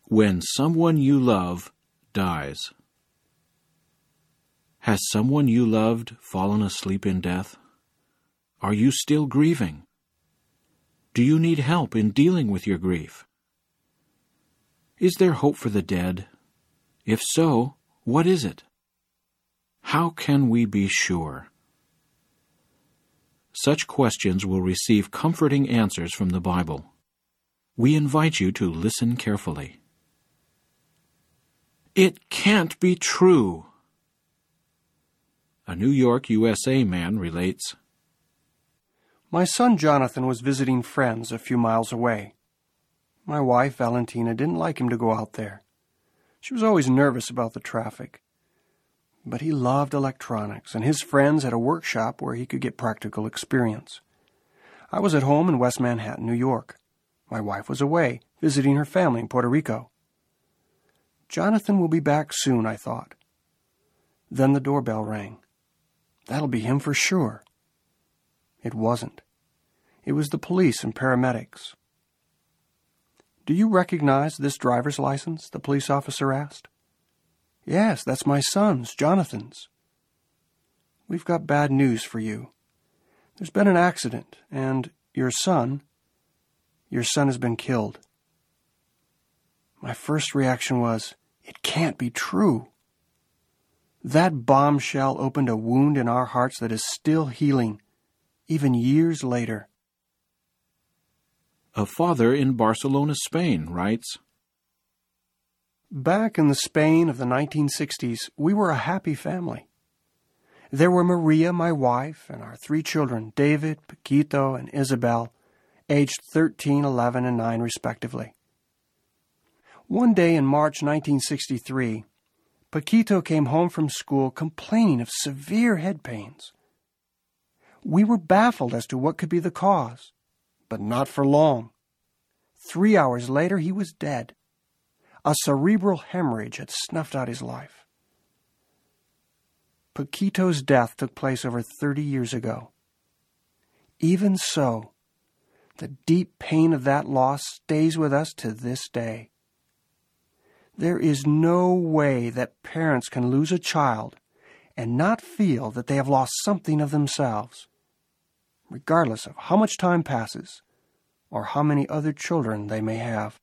When someone you love dies. Has someone you loved fallen asleep in death? Are you still grieving? Do you need help in dealing with your grief? Is there hope for the dead? If so, what is it? How can we be sure? Such questions will receive comforting answers from the Bible. We invite you to listen carefully. It can't be true. A New York, USA man relates, My son Jonathan was visiting friends a few miles away. My wife, Valentina, didn't like him to go out there. She was always nervous about the traffic. But he loved electronics, and his friends had a workshop where he could get practical experience. I was at home in West Manhattan, New York. My wife was away, visiting her family in Puerto Rico. Jonathan will be back soon, I thought. Then the doorbell rang. That'll be him for sure. It wasn't. It was the police and paramedics. Do you recognize this driver's license? The police officer asked. Yes, that's my son's, Jonathan's. We've got bad news for you. There's been an accident, and your son has been killed. My first reaction was, it can't be true. That bombshell opened a wound in our hearts that is still healing, even years later. A father in Barcelona, Spain, writes, Back in the Spain of the 1960s, we were a happy family. There were Maria, my wife, and our 3 children, David, Paquito, and Isabel, aged 13, 11, and 9, respectively. One day in March 1963, Paquito came home from school complaining of severe head pains. We were baffled as to what could be the cause, but not for long. 3 hours later, he was dead. A cerebral hemorrhage had snuffed out his life. Paquito's death took place over 30 years ago. Even so, the deep pain of that loss stays with us to this day. There is no way that parents can lose a child and not feel that they have lost something of themselves, regardless of how much time passes or how many other children they may have.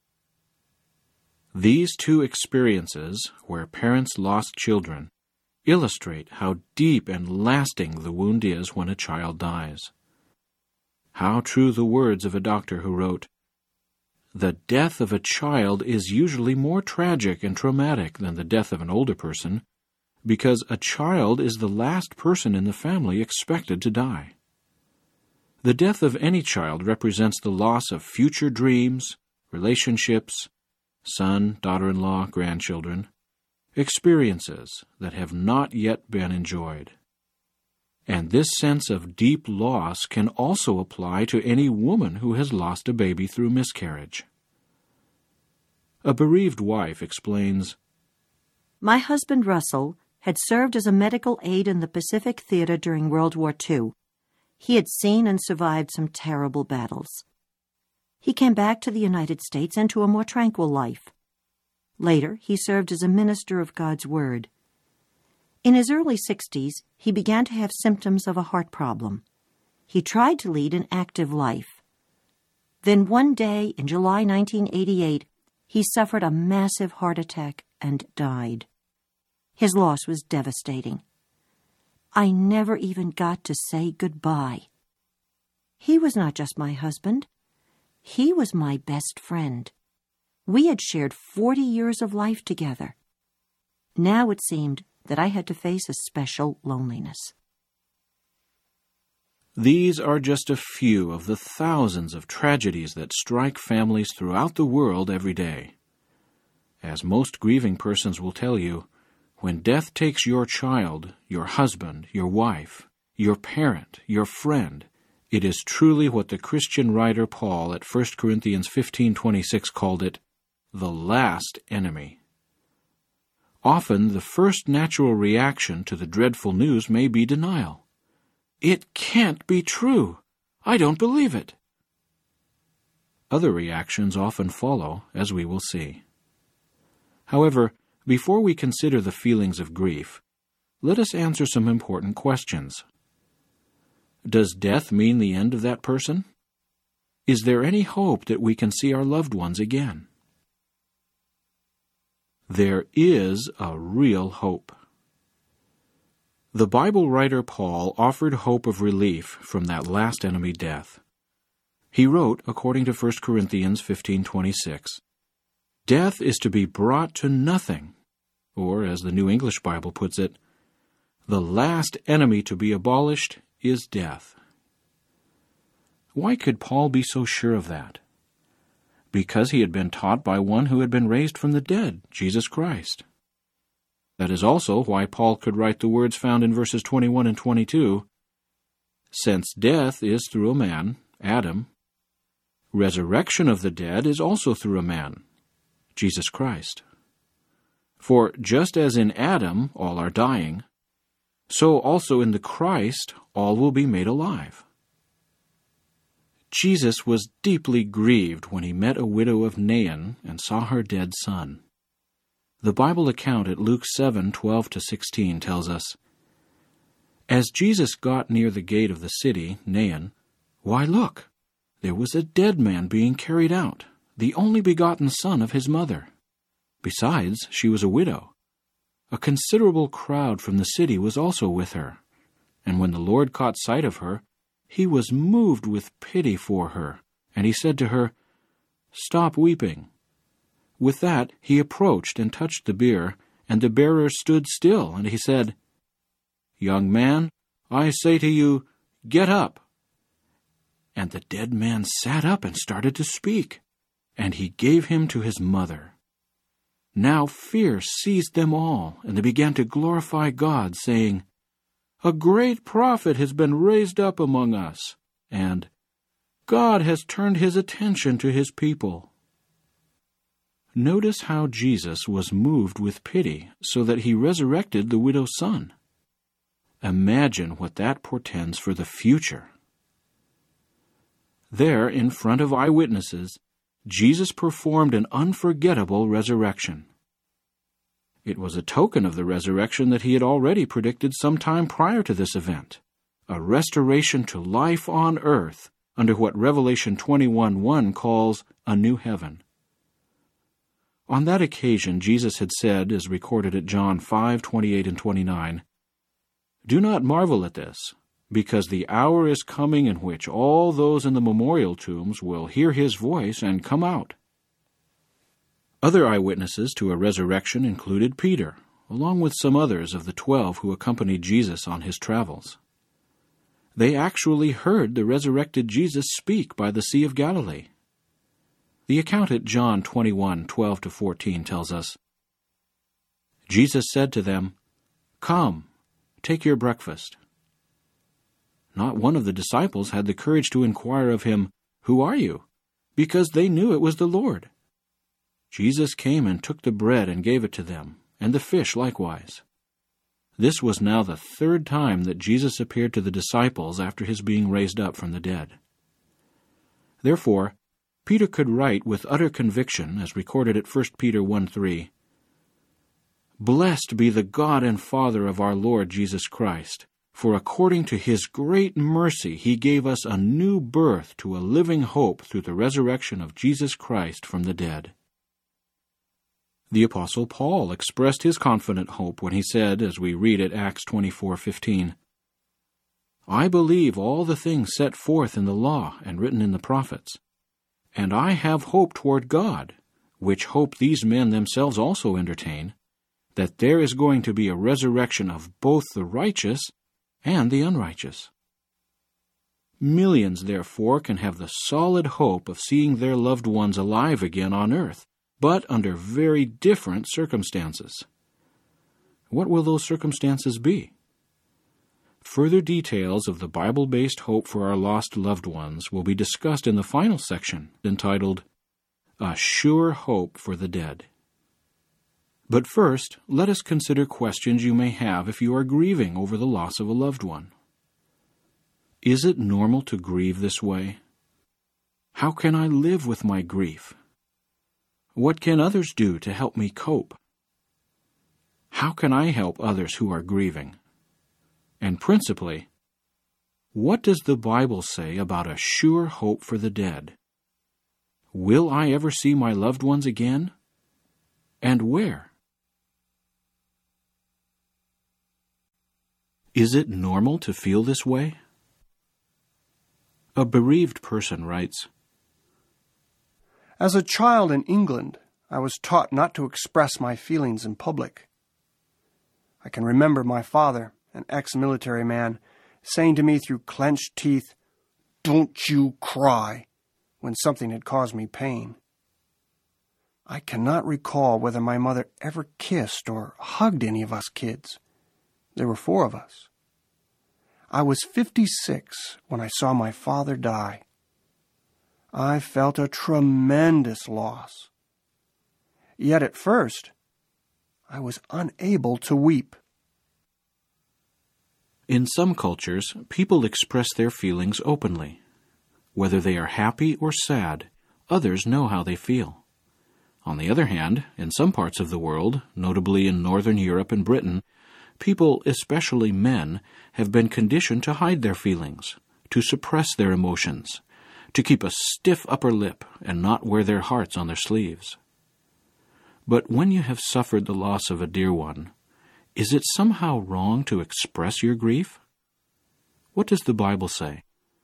These 2 experiences, where parents lost children, illustrate how deep and lasting the wound is when a child dies. How true the words of a doctor who wrote, "The death of a child is usually more tragic and traumatic than the death of an older person, because a child is the last person in the family expected to die." The death of any child represents the loss of future dreams, relationships, son, daughter-in-law, grandchildren, experiences that have not yet been enjoyed. And this sense of deep loss can also apply to any woman who has lost a baby through miscarriage. A bereaved wife explains, My husband Russell had served as a medical aide in the Pacific Theater during World War II. He had seen and survived some terrible battles. He came back to the United States and to a more tranquil life. Later, he served as a minister of God's Word. In his early 60s, he began to have symptoms of a heart problem. He tried to lead an active life. Then one day in July 1988, he suffered a massive heart attack and died. His loss was devastating. I never even got to say goodbye. He was not just my husband. He was my best friend. We had shared 40 years of life together. Now it seemed that I had to face a special loneliness. These are just a few of the thousands of tragedies that strike families throughout the world every day. As most grieving persons will tell you, when death takes your child, your husband, your wife, your parent, your friend, it is truly what the Christian writer Paul at 1 Corinthians 15:26 called it, the last enemy. Often the first natural reaction to the dreadful news may be denial. It can't be true. I don't believe it. Other reactions often follow, as we will see. However, before we consider the feelings of grief, let us answer some important questions. Does death mean the end of that person? Is there any hope that we can see our loved ones again? There is a real hope. The Bible writer Paul offered hope of relief from that last enemy, death. He wrote, according to 1 Corinthians 15:26, "Death is to be brought to nothing," or, as the New English Bible puts it, "The last enemy to be abolished is death." Why could Paul be so sure of that? Because he had been taught by one who had been raised from the dead, Jesus Christ. That is also why Paul could write the words found in verses 21 and 22, "Since death is through a man, Adam, resurrection of the dead is also through a man, Jesus Christ. For just as in Adam all are dying, so also in the Christ all will be made alive." Jesus was deeply grieved when he met a widow of Nain and saw her dead son. The Bible account at Luke 7:12-16 tells us, "As Jesus got near the gate of the city, Nain, why look, there was a dead man being carried out, the only begotten son of his mother. Besides, she was a widow. A considerable crowd from the city was also with her, and when the Lord caught sight of her, he was moved with pity for her, and he said to her, 'Stop weeping.' With that he approached and touched the bier, and the bearer stood still, and he said, 'Young man, I say to you, get up.' And the dead man sat up and started to speak, and he gave him to his mother. Now fear seized them all, and they began to glorify God, saying, 'A great prophet has been raised up among us,' and 'God has turned his attention to his people.'" Notice how Jesus was moved with pity so that he resurrected the widow's son. Imagine what that portends for the future. There, in front of eyewitnesses, Jesus performed an unforgettable resurrection. It was a token of the resurrection that he had already predicted some time prior to this event, a restoration to life on earth under what Revelation 21:1 calls a new heaven. On that occasion, Jesus had said, as recorded at John 5:28 and 29, "Do not marvel at this, because the hour is coming in which all those in the memorial tombs will hear his voice and come out." Other eyewitnesses to a resurrection included Peter, along with some others of the 12 who accompanied Jesus on his travels. They actually heard the resurrected Jesus speak by the Sea of Galilee. The account at John 21:12-14 tells us, "Jesus said to them, 'Come, take your breakfast.' Not one of the disciples had the courage to inquire of him, 'Who are you?' because they knew it was the Lord. Jesus came and took the bread and gave it to them, and the fish likewise." This was now the third time that Jesus appeared to the disciples after his being raised up from the dead. Therefore, Peter could write with utter conviction, as recorded at 1 Peter 1:3, "Blessed be the God and Father of our Lord Jesus Christ, for according to his great mercy he gave us a new birth to a living hope through the resurrection of Jesus Christ from the dead." The Apostle Paul expressed his confident hope when he said, as we read at Acts 24:15, "I believe all the things set forth in the law and written in the prophets, and I have hope toward God, which hope these men themselves also entertain, that there is going to be a resurrection of both the righteous and the unrighteous." Millions, therefore, can have the solid hope of seeing their loved ones alive again on earth, but under very different circumstances. What will those circumstances be? Further details of the Bible-based hope for our lost loved ones will be discussed in the final section, entitled, "A Sure Hope for the Dead." But first, let us consider questions you may have if you are grieving over the loss of a loved one. Is it normal to grieve this way? How can I live with my grief? What can others do to help me cope? How can I help others who are grieving? And principally, what does the Bible say about a sure hope for the dead? Will I ever see my loved ones again? And where? Is it normal to feel this way? A bereaved person writes, As a child in England, I was taught not to express my feelings in public. I can remember my father, an ex-military man, saying to me through clenched teeth, "Don't you cry," when something had caused me pain. I cannot recall whether my mother ever kissed or hugged any of us kids. There were 4 of us. I was 56 when I saw my father die. I felt a tremendous loss. Yet at first, I was unable to weep. In some cultures, people express their feelings openly. Whether they are happy or sad, others know how they feel. On the other hand, in some parts of the world, notably in Northern Europe and Britain, people, especially men, have been conditioned to hide their feelings, to suppress their emotions, to keep a stiff upper lip and not wear their hearts on their sleeves. But when you have suffered the loss of a dear one, is it somehow wrong to express your grief? What does the Bible say?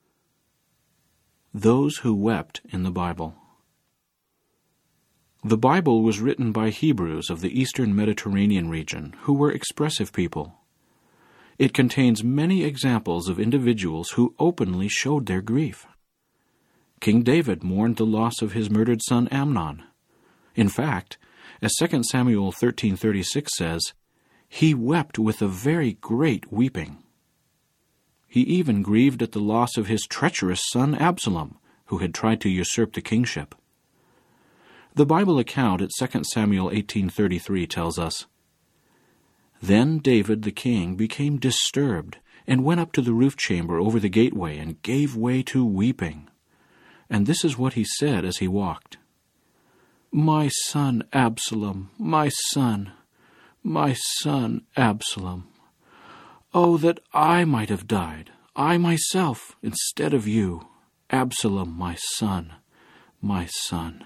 Those who wept in the Bible. The Bible was written by Hebrews of the Eastern Mediterranean region, who were expressive people. It contains many examples of individuals who openly showed their grief. King David mourned the loss of his murdered son Amnon. In fact, as 2 Samuel 13:36 says, he wept with a very great weeping. He even grieved at the loss of his treacherous son Absalom, who had tried to usurp the kingship. The Bible account at 2 Samuel 18:33 tells us, Then David the king became disturbed, and went up to the roof chamber over the gateway, and gave way to weeping. And this is what he said as he walked. My son Absalom, my son Absalom. Oh, that I might have died, I myself, instead of you, Absalom, my son, my son.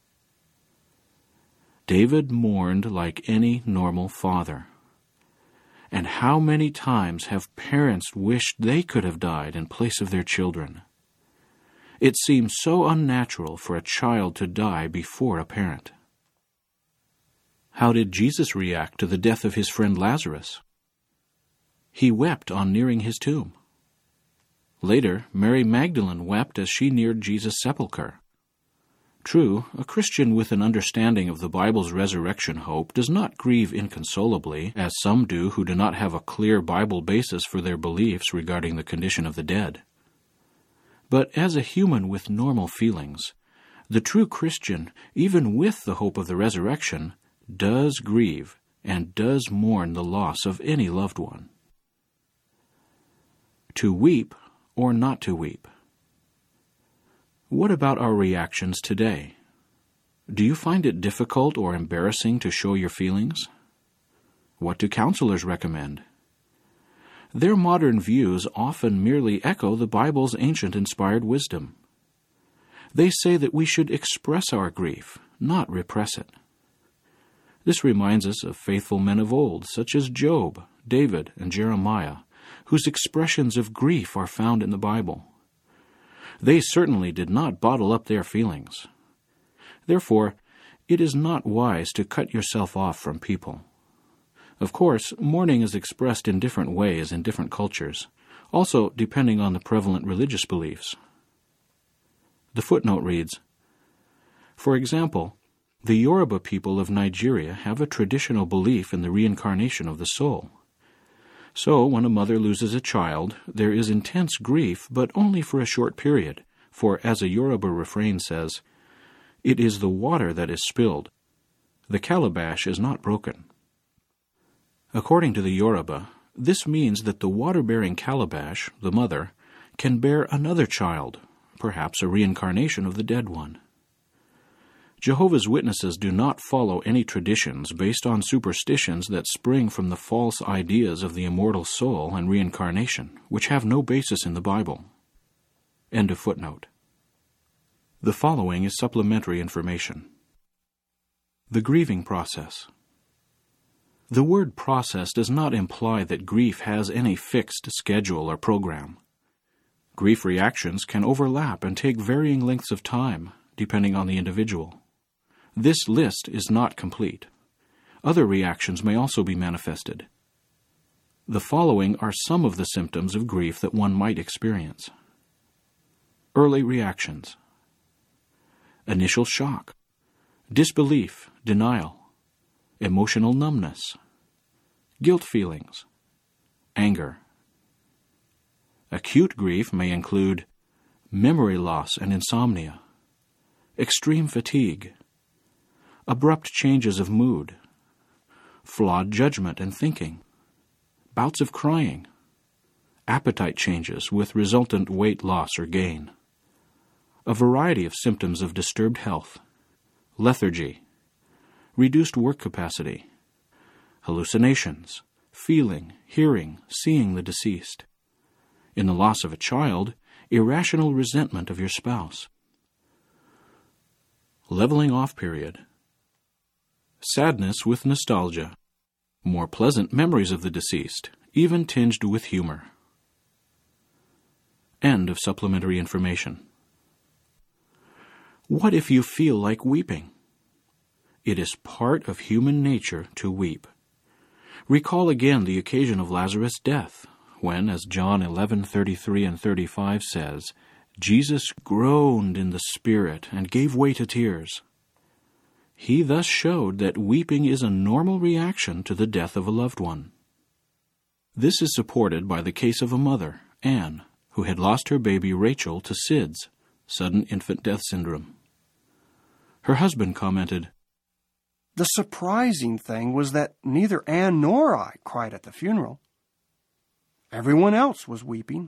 David mourned like any normal father. And how many times have parents wished they could have died in place of their children? It seems so unnatural for a child to die before a parent. How did Jesus react to the death of his friend Lazarus? He wept on nearing his tomb. Later, Mary Magdalene wept as she neared Jesus' sepulchre. True, a Christian with an understanding of the Bible's resurrection hope does not grieve inconsolably, as some do who do not have a clear Bible basis for their beliefs regarding the condition of the dead. But as a human with normal feelings, the true Christian, even with the hope of the resurrection, does grieve and does mourn the loss of any loved one. To weep or not to weep? What about our reactions today? Do you find it difficult or embarrassing to show your feelings? What do counselors recommend? Their modern views often merely echo the Bible's ancient inspired wisdom. They say that we should express our grief, not repress it. This reminds us of faithful men of old, such as Job, David, and Jeremiah, whose expressions of grief are found in the Bible. They certainly did not bottle up their feelings. Therefore, it is not wise to cut yourself off from people. Of course, mourning is expressed in different ways in different cultures, also depending on the prevalent religious beliefs. The footnote reads, For example, the Yoruba people of Nigeria have a traditional belief in the reincarnation of the soul. So, when a mother loses a child, there is intense grief, but only for a short period, for as a Yoruba refrain says, it is the water that is spilled. The calabash is not broken. According to the Yoruba, this means that the water-bearing calabash, the mother, can bear another child, perhaps a reincarnation of the dead one. Jehovah's Witnesses do not follow any traditions based on superstitions that spring from the false ideas of the immortal soul and reincarnation, which have no basis in the Bible. End of footnote. The following is supplementary information. The grieving process. The word process does not imply that grief has any fixed schedule or program. Grief reactions can overlap and take varying lengths of time, depending on the individual. This list is not complete. Other reactions may also be manifested. The following are some of the symptoms of grief that one might experience. Early reactions. Initial shock. Disbelief, denial. Emotional numbness. Guilt feelings. Anger. Acute grief may include memory loss and insomnia, extreme fatigue, abrupt changes of mood, flawed judgment and thinking, bouts of crying, appetite changes with resultant weight loss or gain, a variety of symptoms of disturbed health, lethargy, reduced work capacity, hallucinations, feeling, hearing, seeing the deceased. In the loss of a child, irrational resentment of your spouse. Leveling off period. Sadness with nostalgia. More pleasant memories of the deceased, even tinged with humor. End of supplementary information. What if you feel like weeping? It is part of human nature to weep. Recall again the occasion of Lazarus' death, when, as John 11:33 and 35 says, Jesus groaned in the spirit and gave way to tears. He thus showed that weeping is a normal reaction to the death of a loved one. This is supported by the case of a mother, Anne, who had lost her baby Rachel to SIDS, sudden infant death syndrome. Her husband commented, "The surprising thing was that neither Anne nor I cried at the funeral. Everyone else was weeping."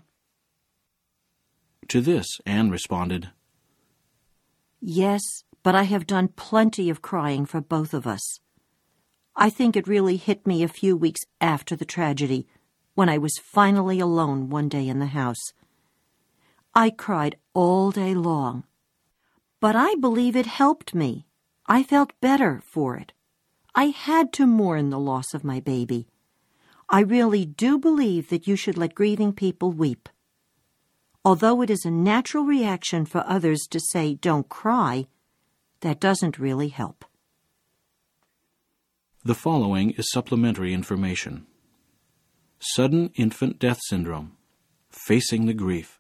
To this, Anne responded, Yes, but I have done plenty of crying for both of us. I think it really hit me a few weeks after the tragedy, when I was finally alone one day in the house. I cried all day long, but I believe it helped me. I felt better for it. I had to mourn the loss of my baby. I really do believe that you should let grieving people weep. Although it is a natural reaction for others to say, "Don't cry," that doesn't really help. The following is supplementary information. Sudden infant death syndrome. Facing the grief.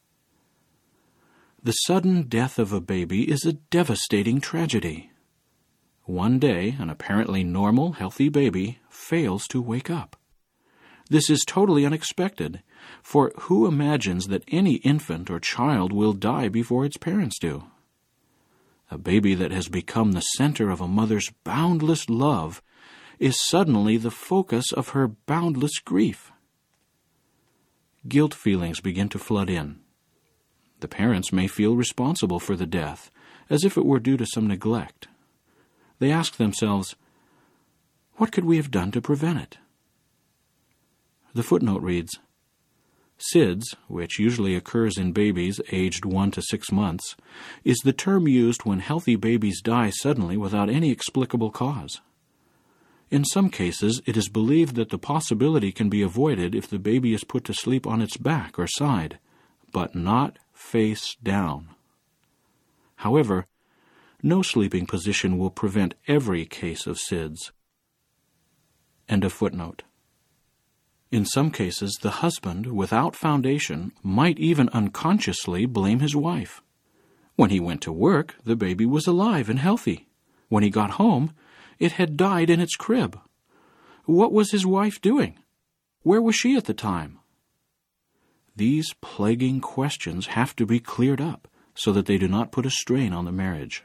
The sudden death of a baby is a devastating tragedy. One day, an apparently normal, healthy baby fails to wake up. This is totally unexpected, for who imagines that any infant or child will die before its parents do? A baby that has become the center of a mother's boundless love is suddenly the focus of her boundless grief. Guilt feelings begin to flood in. The parents may feel responsible for the death, as if it were due to some neglect. They ask themselves, what could we have done to prevent it? The footnote reads, SIDS, which usually occurs in babies aged 1 to 6 months, is the term used when healthy babies die suddenly without any explicable cause. In some cases, it is believed that the possibility can be avoided if the baby is put to sleep on its back or side, but not face down. However, no sleeping position will prevent every case of SIDS. End of footnote. In some cases, the husband, without foundation, might even unconsciously blame his wife. When he went to work, the baby was alive and healthy. When he got home, it had died in its crib. What was his wife doing? Where was she at the time? These plaguing questions have to be cleared up so that they do not put a strain on the marriage.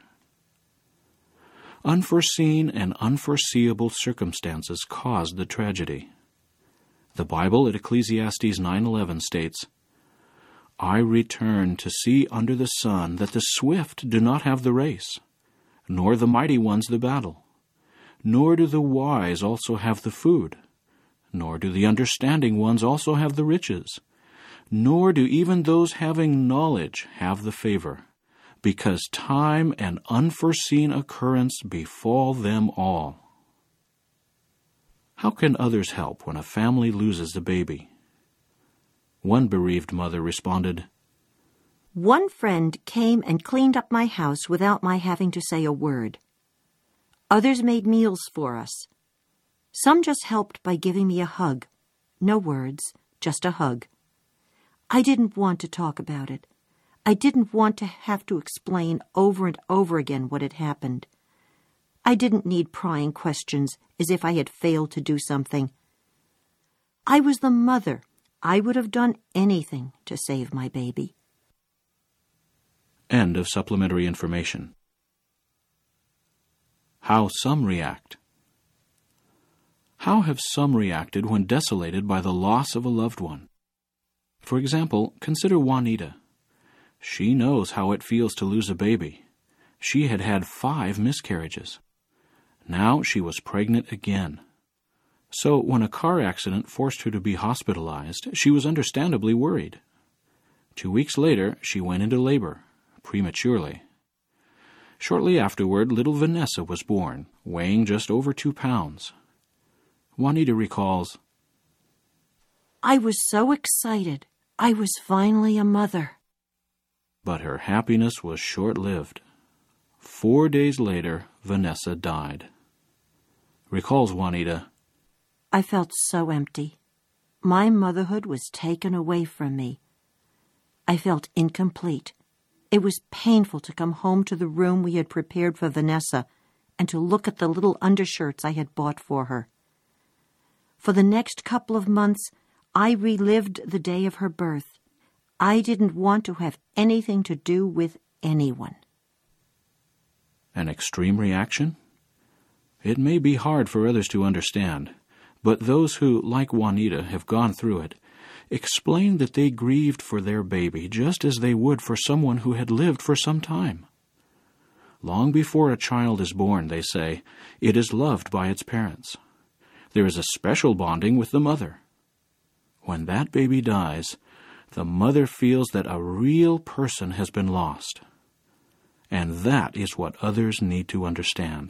Unforeseen and unforeseeable circumstances caused the tragedy. The Bible at Ecclesiastes 9:11 states, I return to see under the sun that the swift do not have the race, nor the mighty ones the battle, nor do the wise also have the food, nor do the understanding ones also have the riches, nor do even those having knowledge have the favor, because time and unforeseen occurrence befall them all. How can others help when a family loses a baby? One bereaved mother responded, "One friend came and cleaned up my house without my having to say a word. Others made meals for us. Some just helped by giving me a hug. No words, just a hug. I didn't want to talk about it. I didn't want to have to explain over and over again what had happened. I didn't need prying questions as if I had failed to do something. I was the mother. I would have done anything to save my baby." End of supplementary information. How some react. How have some reacted when desolated by the loss of a loved one? For example, consider Juanita. She knows how it feels to lose a baby. She had had 5 miscarriages. Now she was pregnant again. So when a car accident forced her to be hospitalized, she was understandably worried. 2 weeks later, she went into labor, prematurely. Shortly afterward, little Vanessa was born, weighing just over 2 pounds. Juanita recalls, "I was so excited. I was finally a mother." But her happiness was short-lived. 4 days later, Vanessa died. Recalls Juanita, I felt so empty. My motherhood was taken away from me. I felt incomplete. It was painful to come home to the room we had prepared for Vanessa and to look at the little undershirts I had bought for her. For the next couple of months, I relived the day of her birth. I didn't want to have anything to do with anyone. An extreme reaction? It may be hard for others to understand, but those who, like Juanita, have gone through it, explain that they grieved for their baby just as they would for someone who had lived for some time. Long before a child is born, they say, it is loved by its parents. There is a special bonding with the mother. When that baby dies, the mother feels that a real person has been lost. And that is what others need to understand.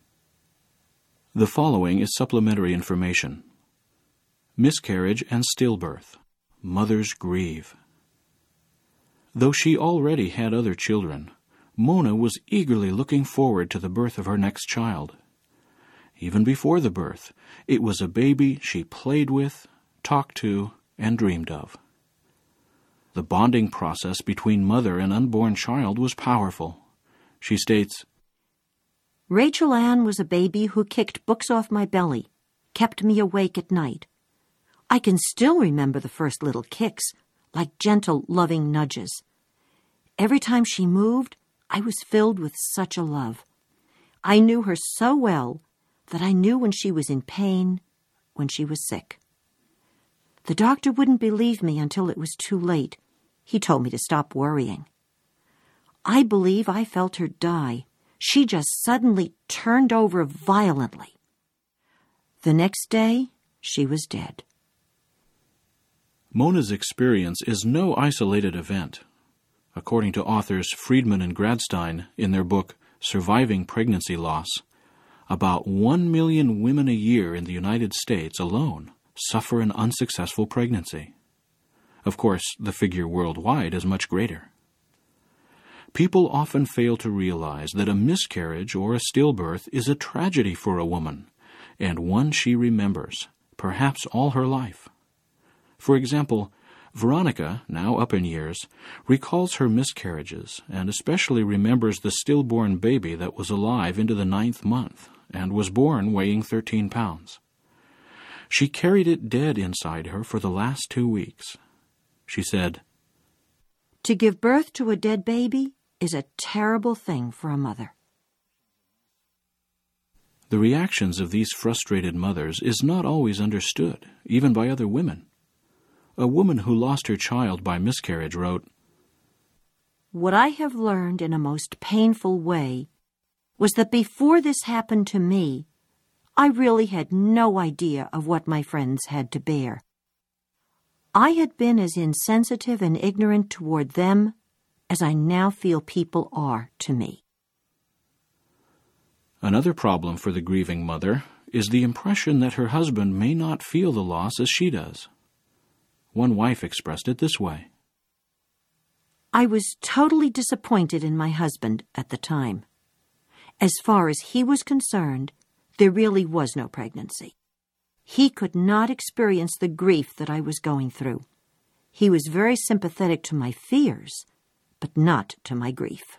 The following is supplementary information. Miscarriage and stillbirth. Mothers grieve. Though she already had other children, Mona was eagerly looking forward to the birth of her next child. Even before the birth, it was a baby she played with, talked to, and dreamed of. The bonding process between mother and unborn child was powerful. She states, Rachel Ann was a baby who kicked books off my belly, kept me awake at night. I can still remember the first little kicks, like gentle, loving nudges. Every time she moved, I was filled with such a love. I knew her so well that I knew when she was in pain, when she was sick. The doctor wouldn't believe me until it was too late. He told me to stop worrying. I believe I felt her die. She just suddenly turned over violently. The next day, she was dead. Mona's experience is no isolated event. According to authors Friedman and Gradstein in their book Surviving Pregnancy Loss, about 1 million women a year in the United States alone suffer an unsuccessful pregnancy. Of course, the figure worldwide is much greater. People often fail to realize that a miscarriage or a stillbirth is a tragedy for a woman, and one she remembers, perhaps all her life. For example, Veronica, now up in years, recalls her miscarriages and especially remembers the stillborn baby that was alive into the 9th month and was born weighing 13 pounds. She carried it dead inside her for the last 2 weeks. She said, To give birth to a dead baby is a terrible thing for a mother. The reactions of these frustrated mothers is not always understood, even by other women. A woman who lost her child by miscarriage wrote, What I have learned in a most painful way was that before this happened to me, I really had no idea of what my friends had to bear. I had been as insensitive and ignorant toward them as I now feel people are to me. Another problem for the grieving mother is the impression that her husband may not feel the loss as she does. One wife expressed it this way. I was totally disappointed in my husband at the time. As far as he was concerned, there really was no pregnancy. He could not experience the grief that I was going through. He was very sympathetic to my fears, but not to my grief.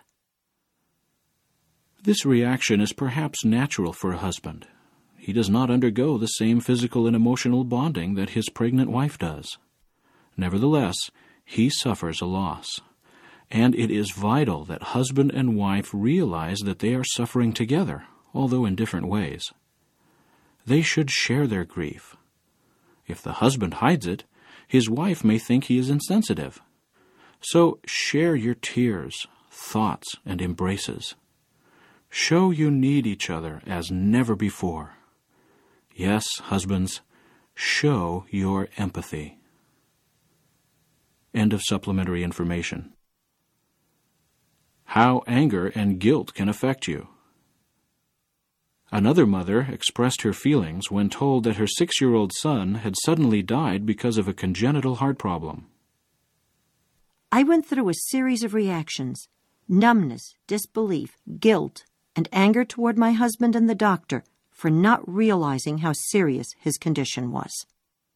This reaction is perhaps natural for a husband. He does not undergo the same physical and emotional bonding that his pregnant wife does. Nevertheless, he suffers a loss. And it is vital that husband and wife realize that they are suffering together, although in different ways. They should share their grief. If the husband hides it, his wife may think he is insensitive. So share your tears, thoughts, and embraces. Show you need each other as never before. Yes, husbands, show your empathy. End of supplementary information. How anger and guilt can affect you. Another mother expressed her feelings when told that her 6-year-old son had suddenly died because of a congenital heart problem. I went through a series of reactions: numbness, disbelief, guilt, and anger toward my husband and the doctor for not realizing how serious his condition was.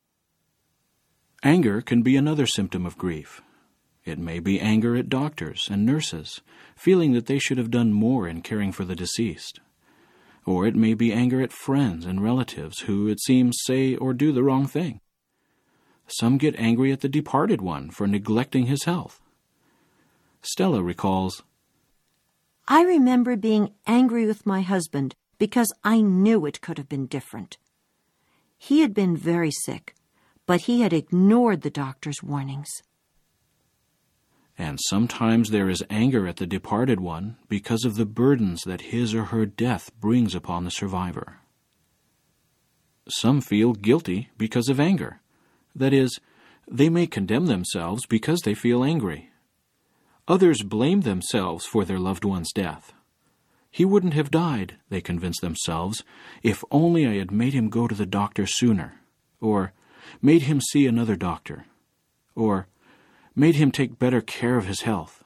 Anger can be another symptom of grief. It may be anger at doctors and nurses, feeling that they should have done more in caring for the deceased. Or it may be anger at friends and relatives who, it seems, say or do the wrong thing. Some get angry at the departed one for neglecting his health. Stella recalls, I remember being angry with my husband because I knew it could have been different. He had been very sick, but he had ignored the doctor's warnings. And sometimes there is anger at the departed one because of the burdens that his or her death brings upon the survivor. Some feel guilty because of anger. That is, they may condemn themselves because they feel angry. Others blame themselves for their loved one's death. He wouldn't have died, they convince themselves, if only I had made him go to the doctor sooner, or made him see another doctor, or made him take better care of his health.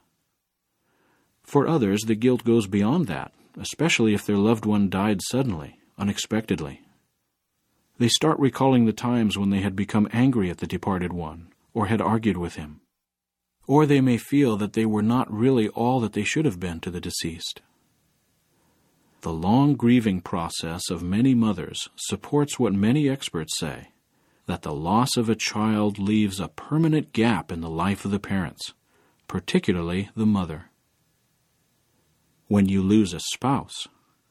For others, the guilt goes beyond that, especially if their loved one died suddenly, unexpectedly. They start recalling the times when they had become angry at the departed one, or had argued with him. Or they may feel that they were not really all that they should have been to the deceased. The long grieving process of many mothers supports what many experts say, that the loss of a child leaves a permanent gap in the life of the parents, particularly the mother. When you lose a spouse,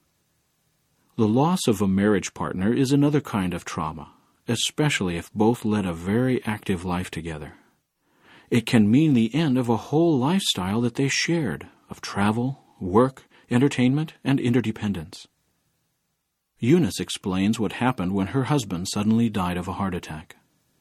the loss of a marriage partner is another kind of trauma, especially if both led a very active life together. It can mean the end of a whole lifestyle that they shared, of travel, work, entertainment, and interdependence. Eunice explains what happened when her husband suddenly died of a heart attack.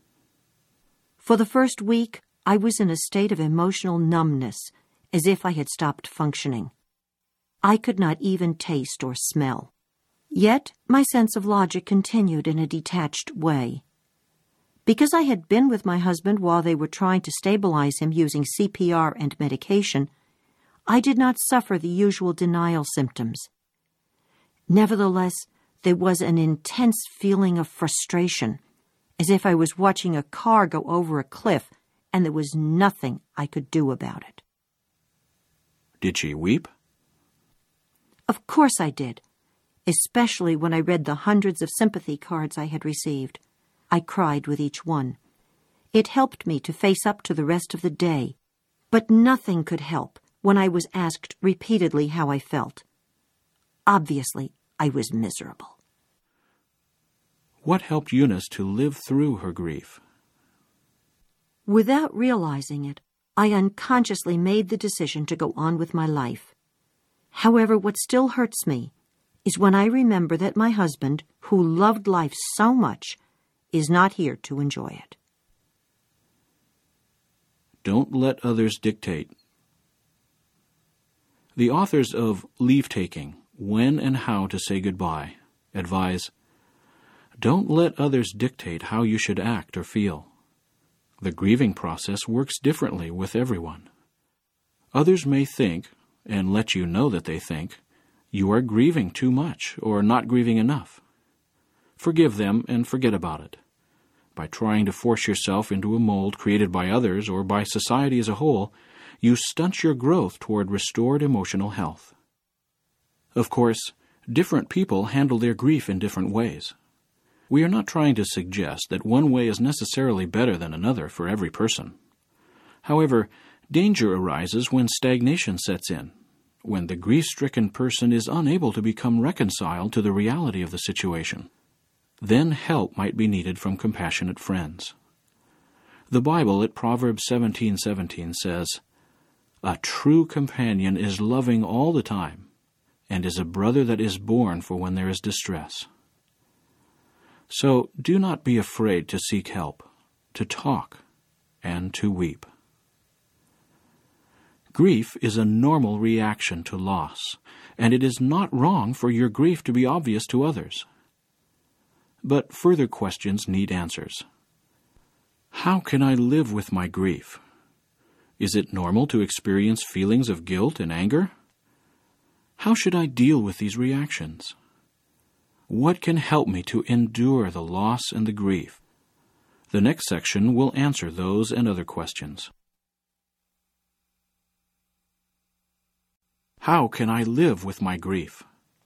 For the first week, I was in a state of emotional numbness, as if I had stopped functioning. I could not even taste or smell. Yet my sense of logic continued in a detached way. Because I had been with my husband while they were trying to stabilize him using CPR and medication, I did not suffer the usual denial symptoms. Nevertheless, there was an intense feeling of frustration, as if I was watching a car go over a cliff and there was nothing I could do about it. Did she weep? Of course I did, especially when I read the hundreds of sympathy cards I had received. I cried with each one. It helped me to face up to the rest of the day, but nothing could help when I was asked repeatedly how I felt. Obviously, I was miserable. What helped Eunice to live through her grief? Without realizing it, I unconsciously made the decision to go on with my life. However, what still hurts me is when I remember that my husband, who loved life so much, is not here to enjoy it. Don't let others dictate. The authors of Leave-Taking, When and How to Say Goodbye advise, don't let others dictate how you should act or feel. The grieving process works differently with everyone. Others may think, and let you know that they think, you are grieving too much or not grieving enough. Forgive them and forget about it. By trying to force yourself into a mold created by others or by society as a whole, you stunt your growth toward restored emotional health. Of course, different people handle their grief in different ways. We are not trying to suggest that one way is necessarily better than another for every person. However, danger arises when stagnation sets in, when the grief-stricken person is unable to become reconciled to the reality of the situation. Then help might be needed from compassionate friends. The Bible at Proverbs 17:17 says, "A true companion is loving all the time, and is a brother that is born for when there is distress." So do not be afraid to seek help, to talk, and to weep. Grief is a normal reaction to loss, and it is not wrong for your grief to be obvious to others. But further questions need answers. How can I live with my grief? Is it normal to experience feelings of guilt and anger? How should I deal with these reactions? What can help me to endure the loss and the grief? The next section will answer those and other questions. How can I live with my grief?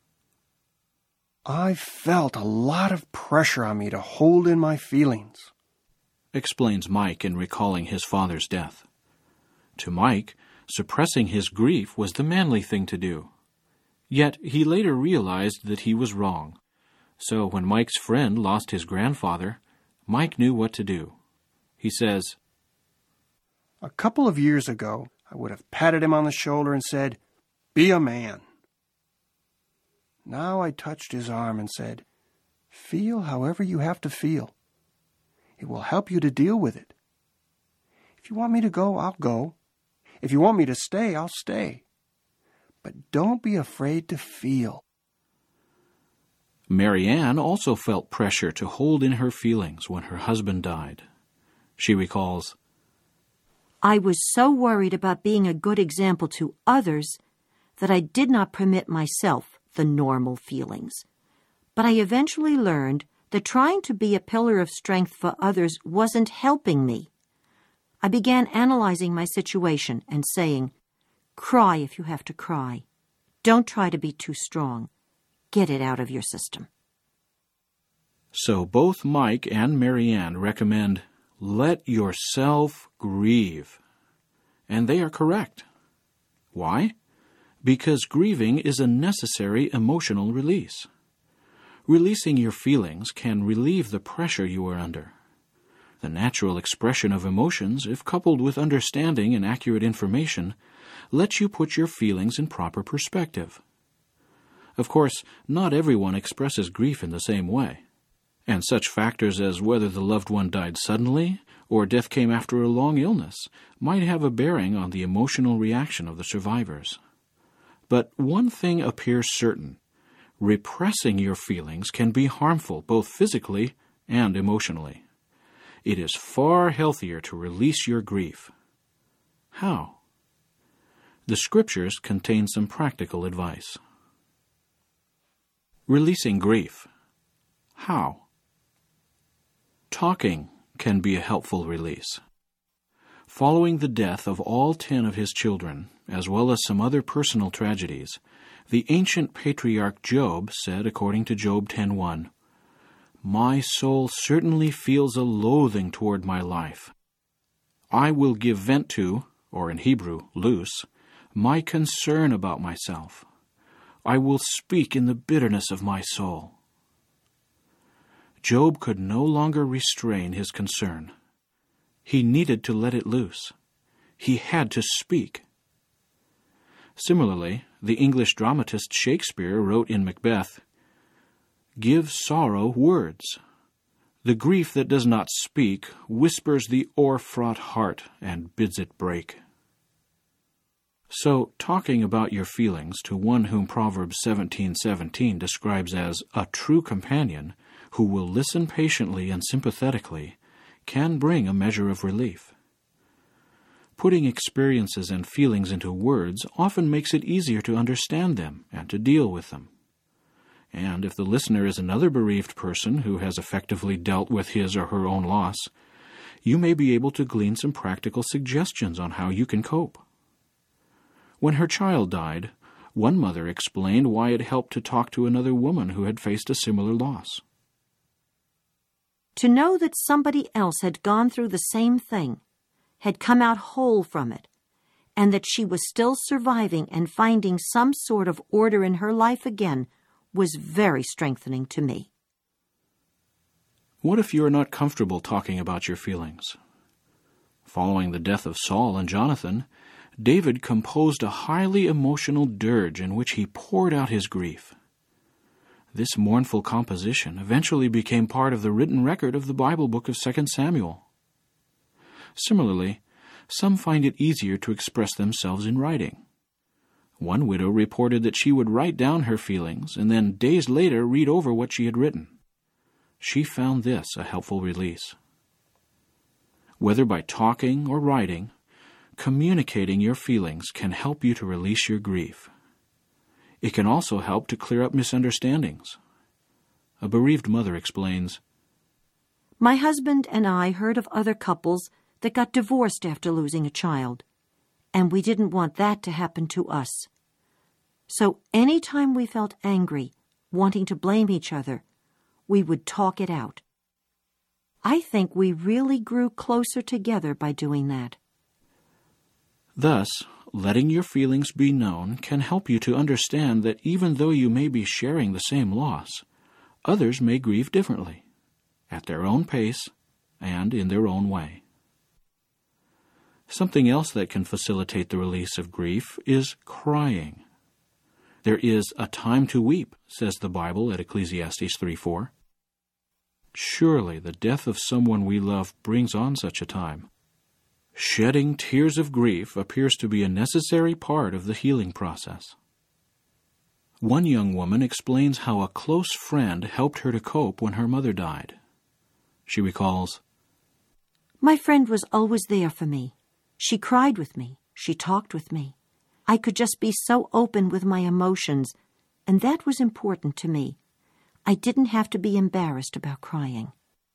I felt a lot of pressure on me to hold in my feelings, explains Mike in recalling his father's death. To Mike, suppressing his grief was the manly thing to do. Yet he later realized that he was wrong. So when Mike's friend lost his grandfather, Mike knew what to do. He says, "A couple of years ago, I would have patted him on the shoulder and said, 'Be a man.' Now I touched his arm and said, 'Feel however you have to feel. It will help you to deal with it. If you want me to go, I'll go. If you want me to stay, I'll stay. But don't be afraid to feel.'" Mary Ann also felt pressure to hold in her feelings when her husband died. She recalls, I was so worried about being a good example to others that I did not permit myself the normal feelings. But I eventually learned that trying to be a pillar of strength for others wasn't helping me. I began analyzing my situation and saying, "Cry if you have to cry. Don't try to be too strong. Get it out of your system." So both Mike and Mary Ann recommend, let yourself grieve. And they are correct. Why? Because grieving is a necessary emotional release. Releasing your feelings can relieve the pressure you are under. The natural expression of emotions, if coupled with understanding and accurate information, lets you put your feelings in proper perspective. Of course, not everyone expresses grief in the same way, and such factors as whether the loved one died suddenly or death came after a long illness might have a bearing on the emotional reaction of the survivors. But one thing appears certain: repressing your feelings can be harmful both physically and emotionally. It is far healthier to release your grief. How? The Scriptures contain some practical advice. Releasing grief. How? Talking can be a helpful release. Following the death of all 10 of his children, as well as some other personal tragedies, the ancient patriarch Job said, according to Job 10:1, "My soul certainly feels a loathing toward my life. I will give vent to," or in Hebrew, loose, "my concern about myself. I will speak in the bitterness of my soul." Job could no longer restrain his concern. He needed to let it loose. He had to speak. Similarly, the English dramatist Shakespeare wrote in Macbeth, "Give sorrow words. The grief that does not speak whispers the o'er-fraught heart and bids it break." So, talking about your feelings to one whom Proverbs 17:17 describes as a true companion who will listen patiently and sympathetically can bring a measure of relief. Putting experiences and feelings into words often makes it easier to understand them and to deal with them. And if the listener is another bereaved person who has effectively dealt with his or her own loss, you may be able to glean some practical suggestions on how you can cope. When her child died, one mother explained why it helped to talk to another woman who had faced a similar loss. To know that somebody else had gone through the same thing, had come out whole from it, and that she was still surviving and finding some sort of order in her life again was very strengthening to me. What if you are not comfortable talking about your feelings? Following the death of Saul and Jonathan, David composed a highly emotional dirge in which he poured out his grief. This mournful composition eventually became part of the written record of the Bible book of 2 Samuel. Similarly, some find it easier to express themselves in writing. One widow reported that she would write down her feelings and then days later read over what she had written. She found this a helpful release. Whether by talking or writing, communicating your feelings can help you to release your grief. It can also help to clear up misunderstandings. A bereaved mother explains, My husband and I heard of other couples that got divorced after losing a child, and we didn't want that to happen to us. So any time we felt angry, wanting to blame each other, we would talk it out. I think we really grew closer together by doing that. Thus, letting your feelings be known can help you to understand that even though you may be sharing the same loss, others may grieve differently, at their own pace and in their own way. Something else that can facilitate the release of grief is crying. There is a time to weep, says the Bible at Ecclesiastes 3:4. Surely the death of someone we love brings on such a time. Shedding tears of grief appears to be a necessary part of the healing process. One young woman explains how a close friend helped her to cope when her mother died. She recalls, My friend was always there for me. She cried with me. She talked with me. I could just be so open with my emotions, and that was important to me. I didn't have to be embarrassed about crying.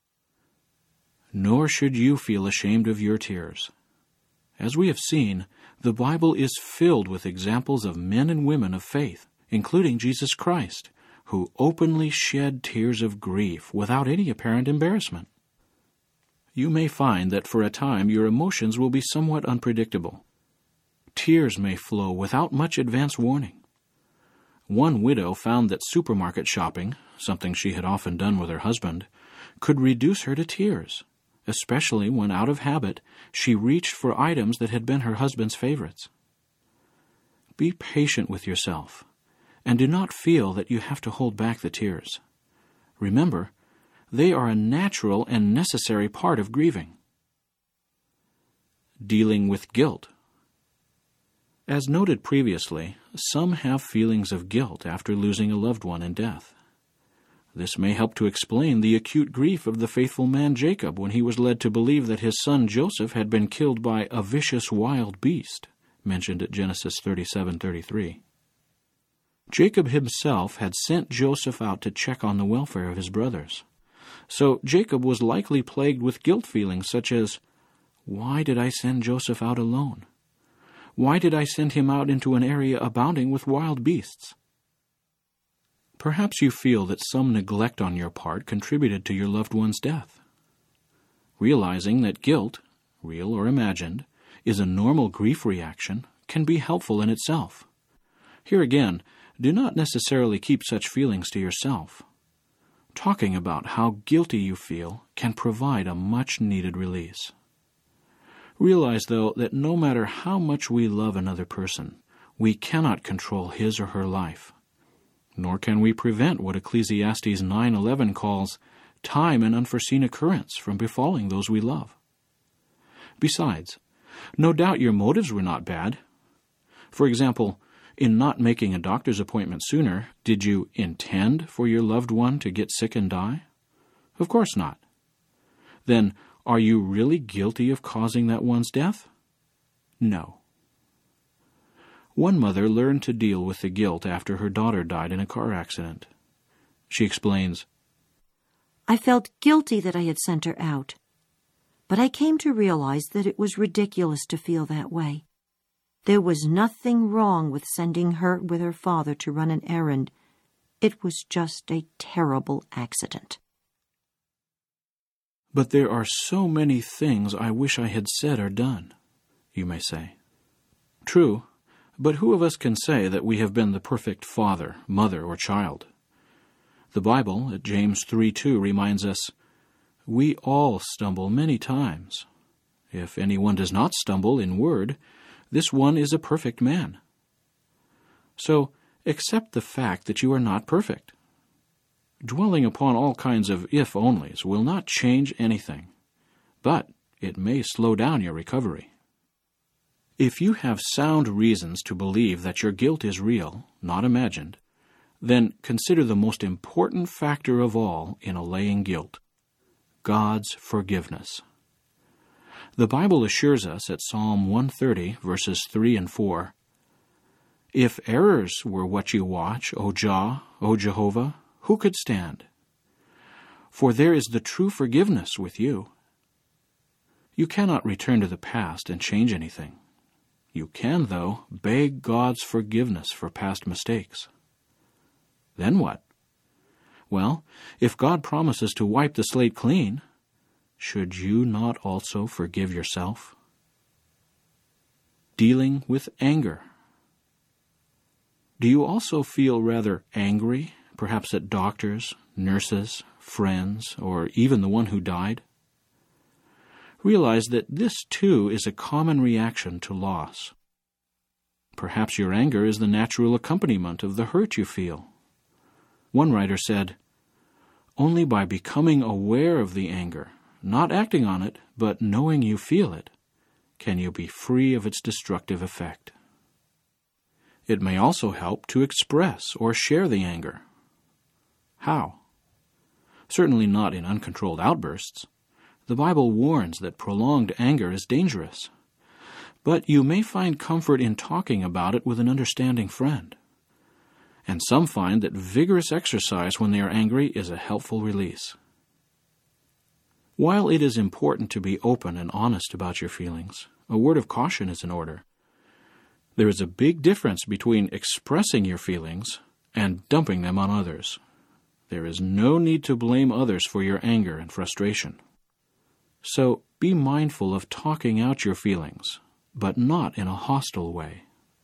Nor should you feel ashamed of your tears. As we have seen, the Bible is filled with examples of men and women of faith, including Jesus Christ, who openly shed tears of grief without any apparent embarrassment. You may find that for a time your emotions will be somewhat unpredictable. Tears may flow without much advance warning. One widow found that supermarket shopping, something she had often done with her husband, could reduce her to tears, especially when out of habit she reached for items that had been her husband's favorites. Be patient with yourself, and do not feel that you have to hold back the tears. Remember, they are a natural and necessary part of grieving. Dealing with guilt. As noted previously, some have feelings of guilt after losing a loved one in death. This may help to explain the acute grief of the faithful man Jacob when he was led to believe that his son Joseph had been killed by a vicious wild beast, mentioned at Genesis 37:33. Jacob himself had sent Joseph out to check on the welfare of his brothers. So Jacob was likely plagued with guilt feelings such as, Why did I send Joseph out alone? Why did I send him out into an area abounding with wild beasts? Perhaps you feel that some neglect on your part contributed to your loved one's death. Realizing that guilt, real or imagined, is a normal grief reaction can be helpful in itself. Here again, do not necessarily keep such feelings to yourself. Talking about how guilty you feel can provide a much-needed release. Realize, though, that no matter how much we love another person, We cannot control his or her life, nor can we prevent what Ecclesiastes 9:11 calls time and unforeseen occurrence from befalling those we love. Besides, no doubt your motives were not bad. For example, in not making a doctor's appointment sooner, did you intend for your loved one to get sick and die? Of course not. Then, are you really guilty of causing that one's death? No. One mother learned to deal with the guilt after her daughter died in a car accident. She explains, I felt guilty that I had sent her out, but I came to realize that it was ridiculous to feel that way. There was nothing wrong with sending her with her father to run an errand. It was just a terrible accident. But there are so many things I wish I had said or done, you may say. True, but who of us can say that we have been the perfect father, mother, or child? The Bible, at James 3:2, reminds us, we all stumble many times. If anyone does not stumble in word, this one is a perfect man. So, accept the fact that you are not perfect. Dwelling upon all kinds of if-onlys will not change anything, but it may slow down your recovery. If you have sound reasons to believe that your guilt is real, not imagined, then consider the most important factor of all in allaying guilt: God's forgiveness. The Bible assures us at Psalm 130, verses 3 and 4, If errors were what you watch, O Jah, O Jehovah, who could stand? For there is the true forgiveness with you. You cannot return to the past and change anything. You can, though, beg God's forgiveness for past mistakes. Then what? Well, if God promises to wipe the slate clean, should you not also forgive yourself? Dealing with anger. Do you also feel rather angry, perhaps at doctors, nurses, friends, or even the one who died? Realize that this, too, is a common reaction to loss. Perhaps your anger is the natural accompaniment of the hurt you feel. One writer said, Only by becoming aware of the anger, not acting on it, but knowing you feel it, can you be free of its destructive effect. It may also help to express or share the anger. How? Certainly not in uncontrolled outbursts. The Bible warns that prolonged anger is dangerous. But you may find comfort in talking about it with an understanding friend. And some find that vigorous exercise when they are angry is a helpful release. While it is important to be open and honest about your feelings, a word of caution is in order. There is a big difference between expressing your feelings and dumping them on others. There is no need to blame others for your anger and frustration. So be mindful of talking out your feelings, but not in a hostile way.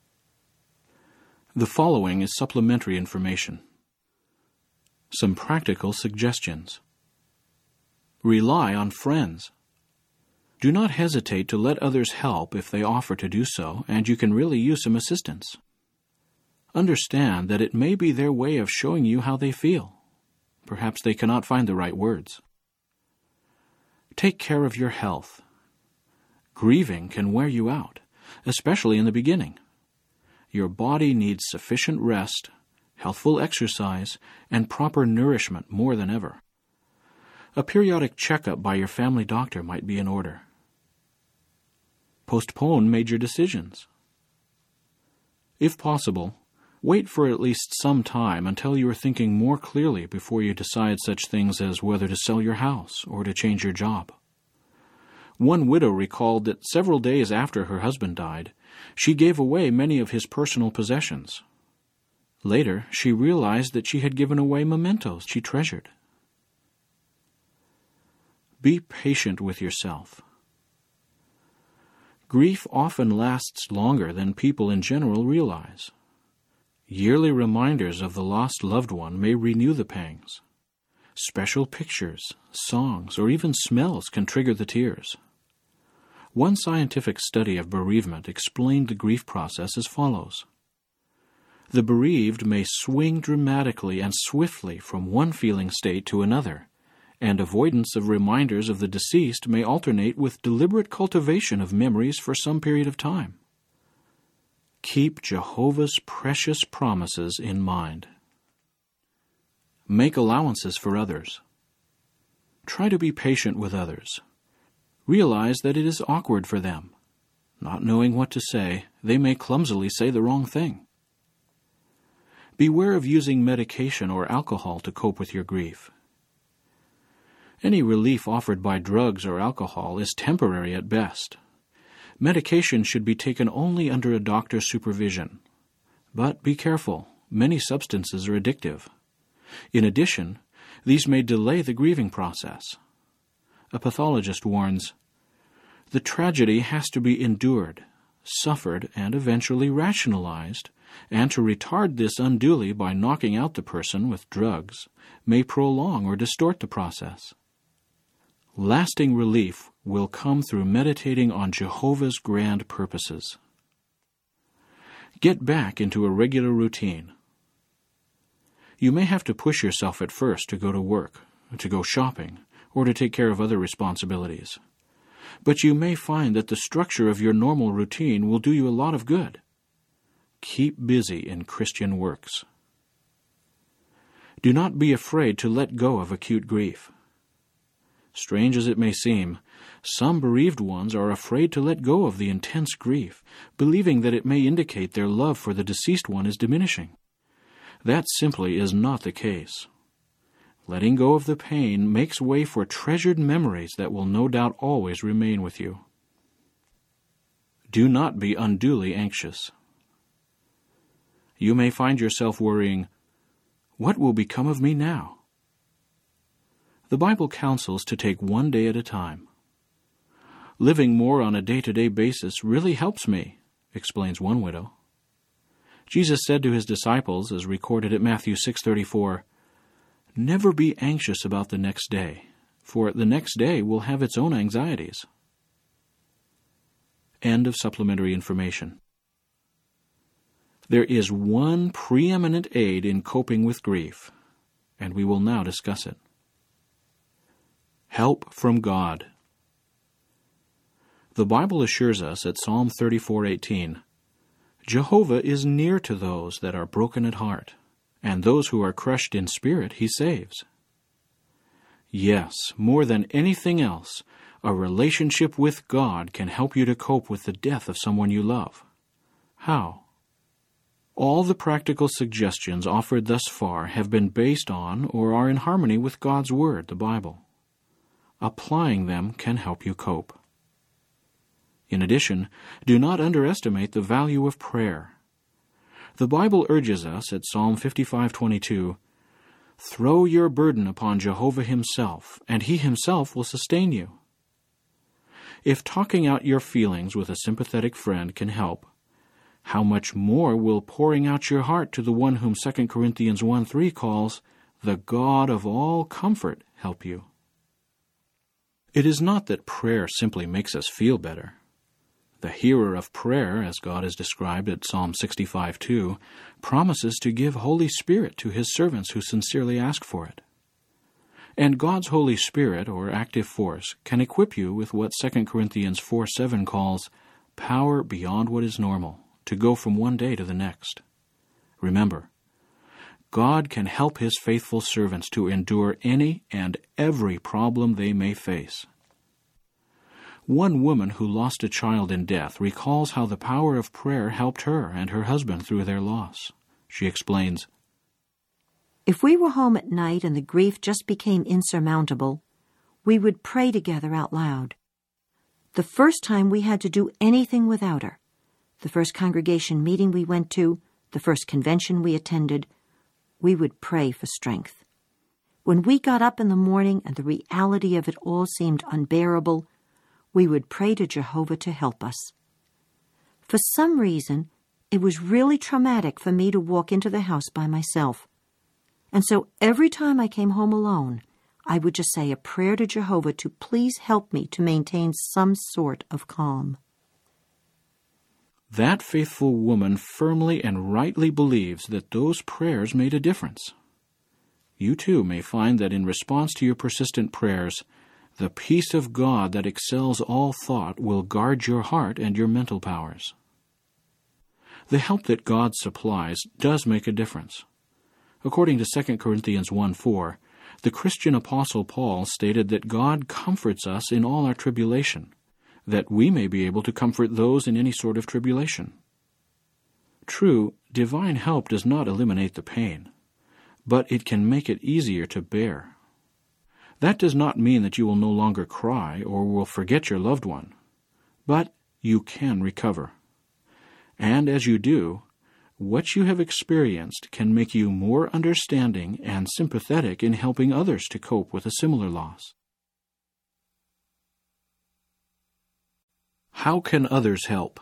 The following is supplementary information. Some practical suggestions. Rely on friends. Do not hesitate to let others help if they offer to do so, and you can really use some assistance. Understand that it may be their way of showing you how they feel. Perhaps they cannot find the right words. Take care of your health. Grieving can wear you out, especially in the beginning. Your body needs sufficient rest, healthful exercise, and proper nourishment more than ever. A periodic checkup by your family doctor might be in order. Postpone major decisions. If possible, wait for at least some time until you are thinking more clearly before you decide such things as whether to sell your house or to change your job. One widow recalled that several days after her husband died, she gave away many of his personal possessions. Later, she realized that she had given away mementos she treasured. Be patient with yourself. Grief often lasts longer than people in general realize. Yearly reminders of the lost loved one may renew the pangs. Special pictures, songs, or even smells can trigger the tears. One scientific study of bereavement explained the grief process as follows. The bereaved may swing dramatically and swiftly from one feeling state to another, and avoidance of reminders of the deceased may alternate with deliberate cultivation of memories for some period of time. Keep Jehovah's precious promises in mind. Make allowances for others. Try to be patient with others. Realize that it is awkward for them. Not knowing what to say, they may clumsily say the wrong thing. Beware of using medication or alcohol to cope with your grief. Any relief offered by drugs or alcohol is temporary at best. Medication should be taken only under a doctor's supervision. But be careful, many substances are addictive. In addition, these may delay the grieving process. A pathologist warns, "The tragedy has to be endured, suffered, and eventually rationalized, and to retard this unduly by knocking out the person with drugs may prolong or distort the process." Lasting relief will come through meditating on Jehovah's grand purposes. Get back into a regular routine. You may have to push yourself at first to go to work, to go shopping, or to take care of other responsibilities. But you may find that the structure of your normal routine will do you a lot of good. Keep busy in Christian works. Do not be afraid to let go of acute grief. Strange as it may seem, some bereaved ones are afraid to let go of the intense grief, believing that it may indicate their love for the deceased one is diminishing. That simply is not the case. Letting go of the pain makes way for treasured memories that will no doubt always remain with you. Do not be unduly anxious. You may find yourself worrying, "What will become of me now?" The Bible counsels to take one day at a time. "Living more on a day-to-day basis really helps me," explains one widow. Jesus said to his disciples, as recorded at Matthew 6:34, "Never be anxious about the next day, for the next day will have its own anxieties." End of supplementary information. There is one preeminent aid in coping with grief, and we will now discuss it. Help from God. The Bible assures us at Psalm 34:18, "Jehovah is near to those that are broken at heart, and those who are crushed in spirit he saves." Yes, more than anything else, a relationship with God can help you to cope with the death of someone you love. How? All the practical suggestions offered thus far have been based on or are in harmony with God's Word, the Bible. Applying them can help you cope. In addition, do not underestimate the value of prayer. The Bible urges us at Psalm 55:22, "Throw your burden upon Jehovah himself, and he himself will sustain you." If talking out your feelings with a sympathetic friend can help, how much more will pouring out your heart to the one whom 2 Corinthians 1:3 calls the God of all comfort help you? It is not that prayer simply makes us feel better. The hearer of prayer, as God is described at Psalm 65:2, promises to give Holy Spirit to his servants who sincerely ask for it. And God's Holy Spirit, or active force, can equip you with what 2 Corinthians 4:7 calls power beyond what is normal, to go from one day to the next. Remember, God can help his faithful servants to endure any and every problem they may face. One woman who lost a child in death recalls how the power of prayer helped her and her husband through their loss. She explains, "If we were home at night and the grief just became insurmountable, we would pray together out loud. The first time we had to do anything without her, the first congregation meeting we went to, the first convention we attended, we would pray for strength. When we got up in the morning and the reality of it all seemed unbearable, we would pray to Jehovah to help us. For some reason, it was really traumatic for me to walk into the house by myself. And so every time I came home alone, I would just say a prayer to Jehovah to please help me to maintain some sort of calm." That faithful woman firmly and rightly believes that those prayers made a difference. You too may find that in response to your persistent prayers, the peace of God that excels all thought will guard your heart and your mental powers. The help that God supplies does make a difference. According to 2 Corinthians 1:4, the Christian apostle Paul stated that God comforts us in all our tribulation, that we may be able to comfort those in any sort of tribulation. True, divine help does not eliminate the pain, but it can make it easier to bear. That does not mean that you will no longer cry or will forget your loved one, but you can recover. And as you do, what you have experienced can make you more understanding and sympathetic in helping others to cope with a similar loss. How can others help?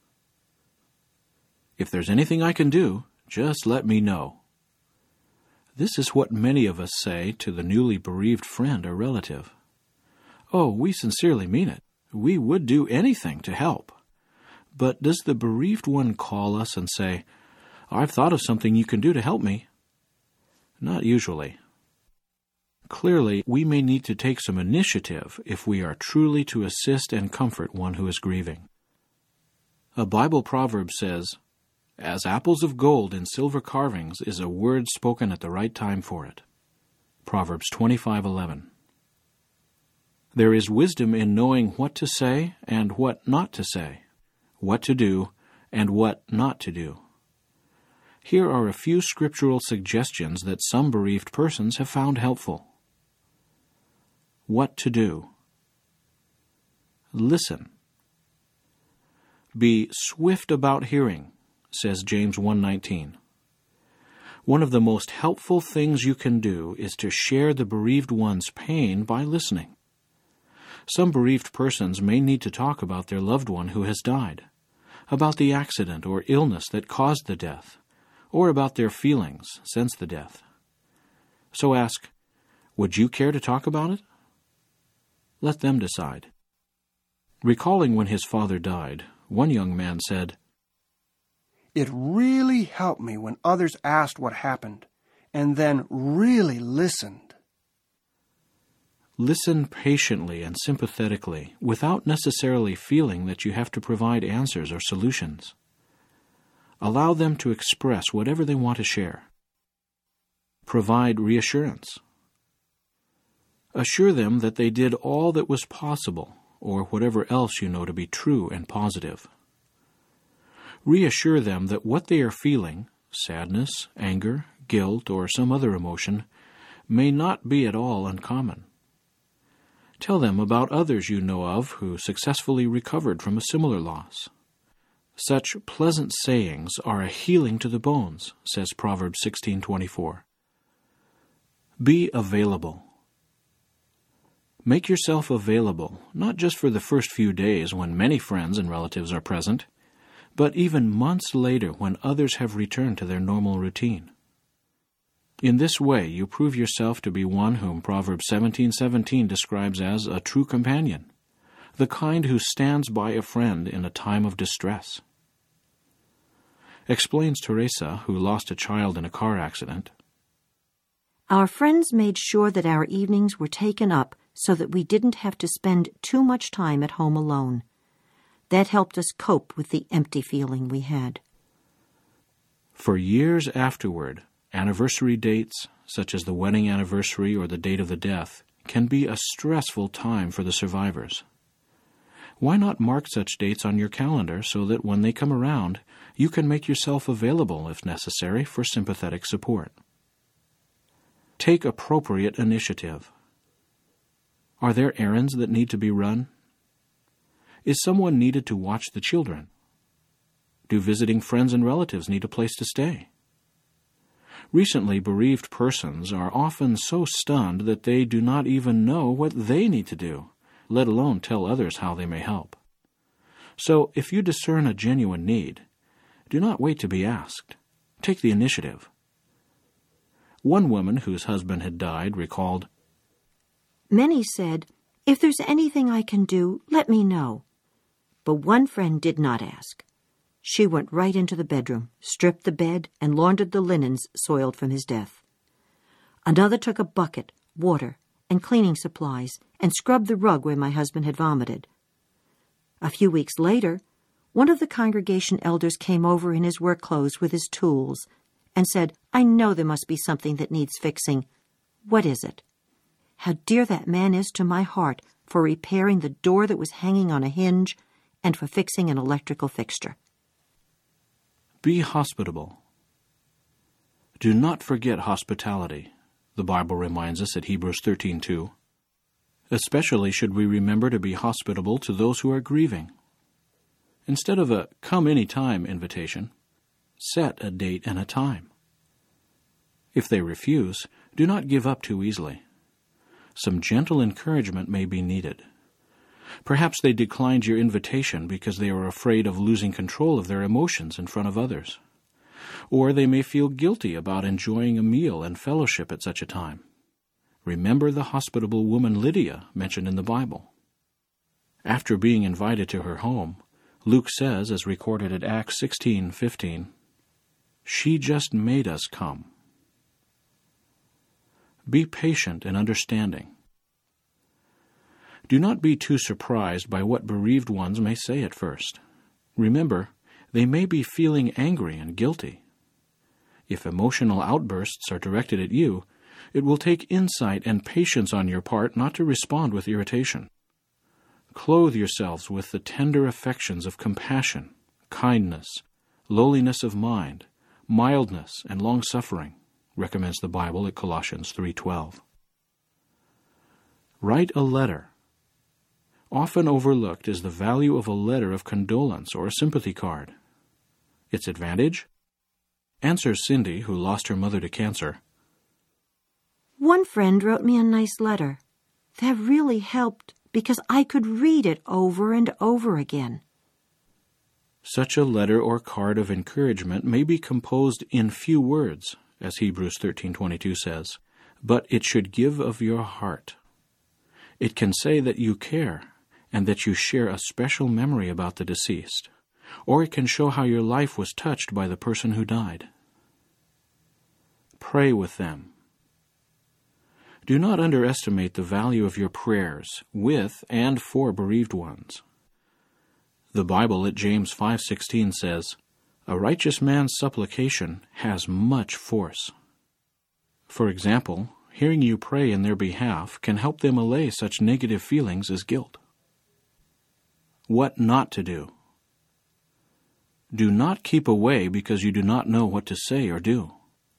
If there's anything I can do, just let me know. This is what many of us say to the newly bereaved friend or relative. Oh, we sincerely mean it. We would do anything to help. But does the bereaved one call us and say, I've thought of something you can do to help me? Not usually. Clearly, we may need to take some initiative if we are truly to assist and comfort one who is grieving. A Bible proverb says, "As apples of gold in silver carvings is a word spoken at the right time for it." Proverbs 25:11. There is wisdom in knowing what to say and what not to say, what to do and what not to do. Here are a few scriptural suggestions that some bereaved persons have found helpful. What to do. Listen. Be swift about hearing, says James 1:19. One of the most helpful things you can do is to share the bereaved one's pain by listening. Some bereaved persons may need to talk about their loved one who has died, about the accident or illness that caused the death, or about their feelings since the death. So ask, would you care to talk about it? Let them decide. Recalling when his father died, one young man said, "It really helped me when others asked what happened, and then really listened." Listen patiently and sympathetically, without necessarily feeling that you have to provide answers or solutions. Allow them to express whatever they want to share. Provide reassurance. Assure them that they did all that was possible, or whatever else you know to be true and positive. Reassure them that what they are feeling, sadness, anger, guilt, or some other emotion, may not be at all uncommon. Tell them about others you know of who successfully recovered from a similar loss. Such pleasant sayings are a healing to the bones, says Proverbs 16:24. Be available. Make yourself available, not just for the first few days when many friends and relatives are present, but even months later when others have returned to their normal routine. In this way, you prove yourself to be one whom Proverbs 17:17 describes as a true companion, the kind who stands by a friend in a time of distress. Explains Teresa, who lost a child in a car accident. Our friends made sure that our evenings were taken up so that we didn't have to spend too much time at home alone. That helped us cope with the empty feeling we had. For years afterward, anniversary dates, such as the wedding anniversary or the date of the death, can be a stressful time for the survivors. Why not mark such dates on your calendar so that when they come around, you can make yourself available, if necessary, for sympathetic support? Take appropriate initiative. Are there errands that need to be run? Is someone needed to watch the children? Do visiting friends and relatives need a place to stay? Recently, bereaved persons are often so stunned that they do not even know what they need to do, let alone tell others how they may help. So, if you discern a genuine need, do not wait to be asked. Take the initiative. One woman whose husband had died recalled, Many said, "If there's anything I can do, let me know." But one friend did not ask. She went right into the bedroom, stripped the bed, and laundered the linens soiled from his death. Another took a bucket, water, and cleaning supplies, and scrubbed the rug where my husband had vomited. A few weeks later, one of the congregation elders came over in his work clothes with his tools and said, "I know there must be something that needs fixing. What is it?" How dear that man is to my heart for repairing the door that was hanging on a hinge and for fixing an electrical fixture. Be hospitable. Do not forget hospitality, the Bible reminds us at Hebrews 13:2. Especially should we remember to be hospitable to those who are grieving. Instead of a come any time invitation, set a date and a time. If they refuse, do not give up too easily. Some gentle encouragement may be needed. Perhaps they declined your invitation because they are afraid of losing control of their emotions in front of others. Or they may feel guilty about enjoying a meal and fellowship at such a time. Remember the hospitable woman Lydia mentioned in the Bible. After being invited to her home, Luke says, as recorded at Acts 16:15, "She just made us come." Be patient and understanding. Do not be too surprised by what bereaved ones may say at first. Remember, they may be feeling angry and guilty. If emotional outbursts are directed at you, it will take insight and patience on your part not to respond with irritation. Clothe yourselves with the tender affections of compassion, kindness, lowliness of mind, mildness, and long-suffering, recommends the Bible at Colossians 3:12. Write a letter. Often overlooked is the value of a letter of condolence or a sympathy card. Its advantage? Answers Cindy, who lost her mother to cancer. One friend wrote me a nice letter. That really helped because I could read it over and over again. Such a letter or card of encouragement may be composed in few words, as Hebrews 13:22 says, but it should give of your heart. It can say that you care and that you share a special memory about the deceased, or it can show how your life was touched by the person who died. Pray with them. Do not underestimate the value of your prayers with and for bereaved ones. The Bible at James 5:16 says, "A righteous man's supplication has much force." For example, hearing you pray in their behalf can help them allay such negative feelings as guilt. What not to do. Do not keep away because you do not know what to say or do.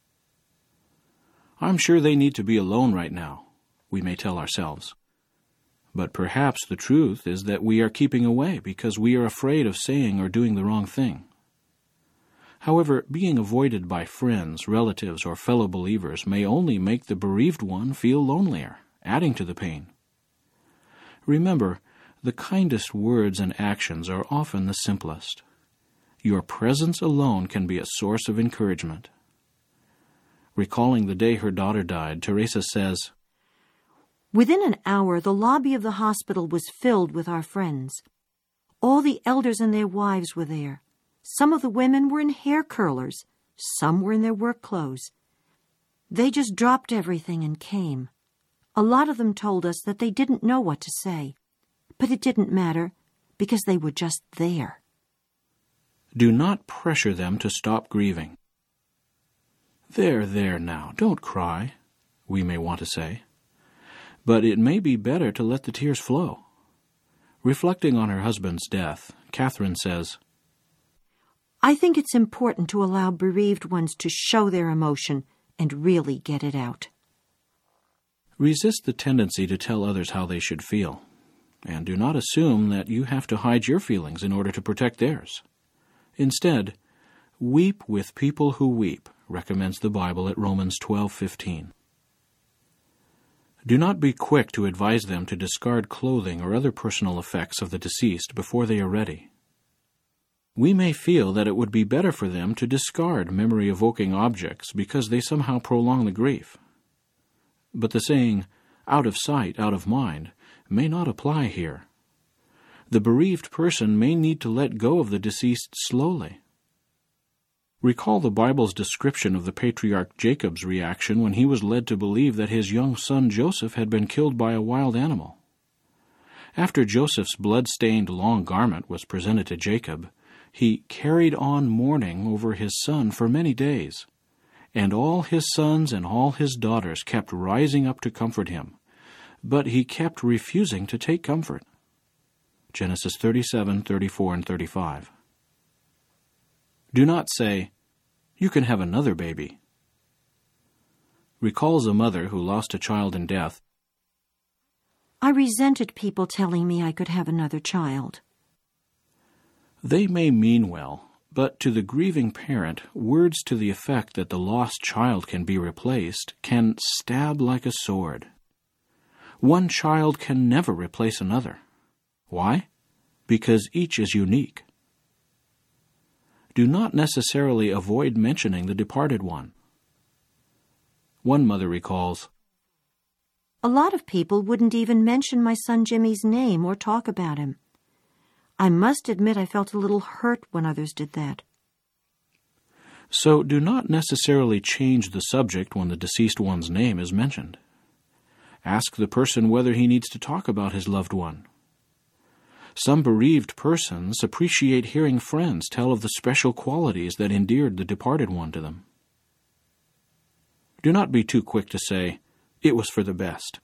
"I'm sure they need to be alone right now," we may tell ourselves. But perhaps the truth is that we are keeping away because we are afraid of saying or doing the wrong thing. However, being avoided by friends, relatives, or fellow believers may only make the bereaved one feel lonelier, adding to the pain. Remember, the kindest words and actions are often the simplest. Your presence alone can be a source of encouragement. Recalling the day her daughter died, Teresa says, Within an hour, the lobby of the hospital was filled with our friends. All the elders and their wives were there. Some of the women were in hair curlers. Some were in their work clothes. They just dropped everything and came. A lot of them told us that they didn't know what to say. But it didn't matter, because they were just there. Do not pressure them to stop grieving. There now, don't cry, we may want to say. But it may be better to let the tears flow. Reflecting on her husband's death, Catherine says, I think it's important to allow bereaved ones to show their emotion and really get it out. Resist the tendency to tell others how they should feel, and do not assume that you have to hide your feelings in order to protect theirs. Instead, weep with people who weep, recommends the Bible at Romans 12:15. Do not be quick to advise them to discard clothing or other personal effects of the deceased before they are ready. We may feel that it would be better for them to discard memory-evoking objects because they somehow prolong the grief. But the saying, out of sight, out of mind, may not apply here. The bereaved person may need to let go of the deceased slowly. Recall the Bible's description of the patriarch Jacob's reaction when he was led to believe that his young son Joseph had been killed by a wild animal. After Joseph's blood-stained long garment was presented to Jacob, he carried on mourning over his son for many days, and all his sons and all his daughters kept rising up to comfort him, but he kept refusing to take comfort. Genesis 37, 34, and 35. Do not say, "You can have another baby." Recalls a mother who lost a child in death. I resented people telling me I could have another child. They may mean well, but to the grieving parent, words to the effect that the lost child can be replaced can stab like a sword. One child can never replace another. Why? Because each is unique. Do not necessarily avoid mentioning the departed one. One mother recalls, A lot of people wouldn't even mention my son Jimmy's name or talk about him. I must admit I felt a little hurt when others did that. So do not necessarily change the subject when the deceased one's name is mentioned. Ask the person whether he needs to talk about his loved one. Some bereaved persons appreciate hearing friends tell of the special qualities that endeared the departed one to them. Do not be too quick to say, "It was for the best."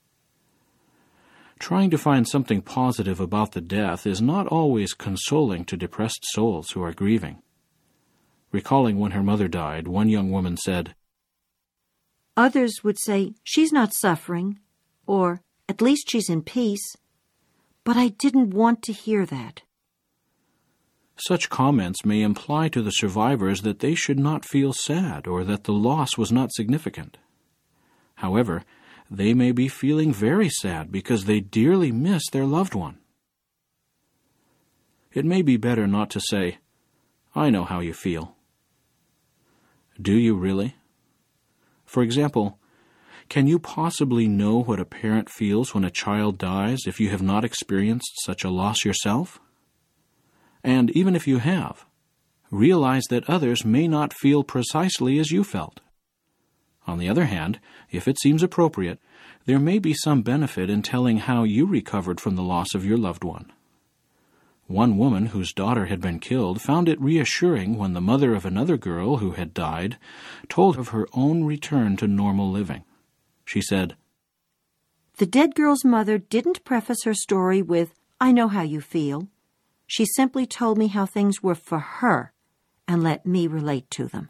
Trying to find something positive about the death is not always consoling to depressed souls who are grieving. Recalling when her mother died, one young woman said, Others would say, "She's not suffering," or, "At least she's in peace." But I didn't want to hear that. Such comments may imply to the survivors that they should not feel sad or that the loss was not significant. However, they may be feeling very sad because they dearly miss their loved one. It may be better not to say, "I know how you feel." Do you really? For example, can you possibly know what a parent feels when a child dies if you have not experienced such a loss yourself? And even if you have, realize that others may not feel precisely as you felt. On the other hand, if it seems appropriate, there may be some benefit in telling how you recovered from the loss of your loved one. One woman whose daughter had been killed found it reassuring when the mother of another girl who had died told of her own return to normal living. She said, The dead girl's mother didn't preface her story with, "I know how you feel." She simply told me how things were for her and let me relate to them.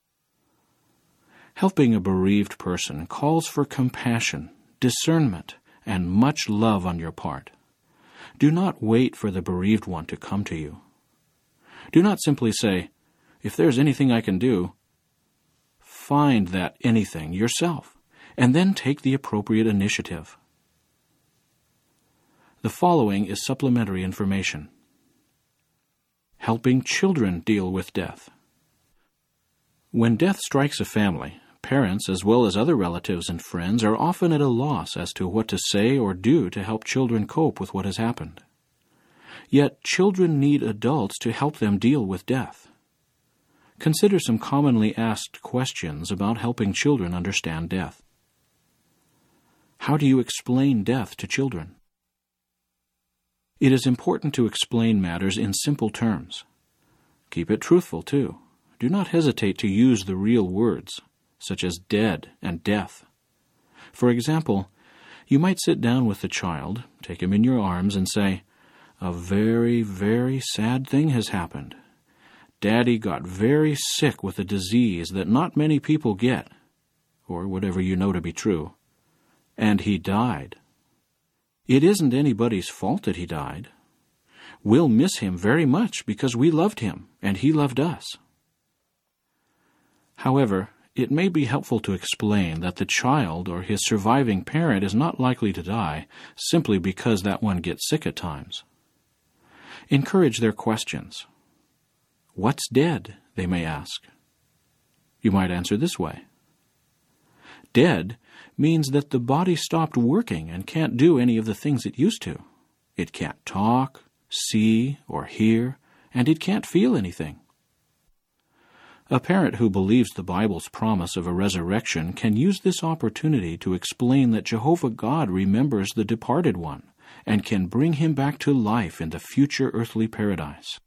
Helping a bereaved person calls for compassion, discernment, and much love on your part. Do not wait for the bereaved one to come to you. Do not simply say, "If there's anything I can do," find that anything yourself, and then take the appropriate initiative. The following is supplementary information. Helping children deal with death. When death strikes a family, parents as well as other relatives and friends are often at a loss as to what to say or do to help children cope with what has happened. Yet children need adults to help them deal with death. Consider some commonly asked questions about helping children understand death. How do you explain death to children? It is important to explain matters in simple terms. Keep it truthful, too. Do not hesitate to use the real words, such as dead and death. For example, you might sit down with the child, take him in your arms, and say, "A very, very sad thing has happened. Daddy got very sick with a disease that not many people get," or whatever you know to be true, "and he died. It isn't anybody's fault that he died. We'll miss him very much because we loved him and he loved us." However, it may be helpful to explain that the child or his surviving parent is not likely to die simply because that one gets sick at times. Encourage their questions. "What's dead?" they may ask. You might answer this way. "Dead means that the body stopped working and can't do any of the things it used to. It can't talk, see, or hear, and it can't feel anything. A parent who believes the Bible's promise of a resurrection can use this opportunity to explain that Jehovah God remembers the departed one and can bring him back to life in the future earthly paradise.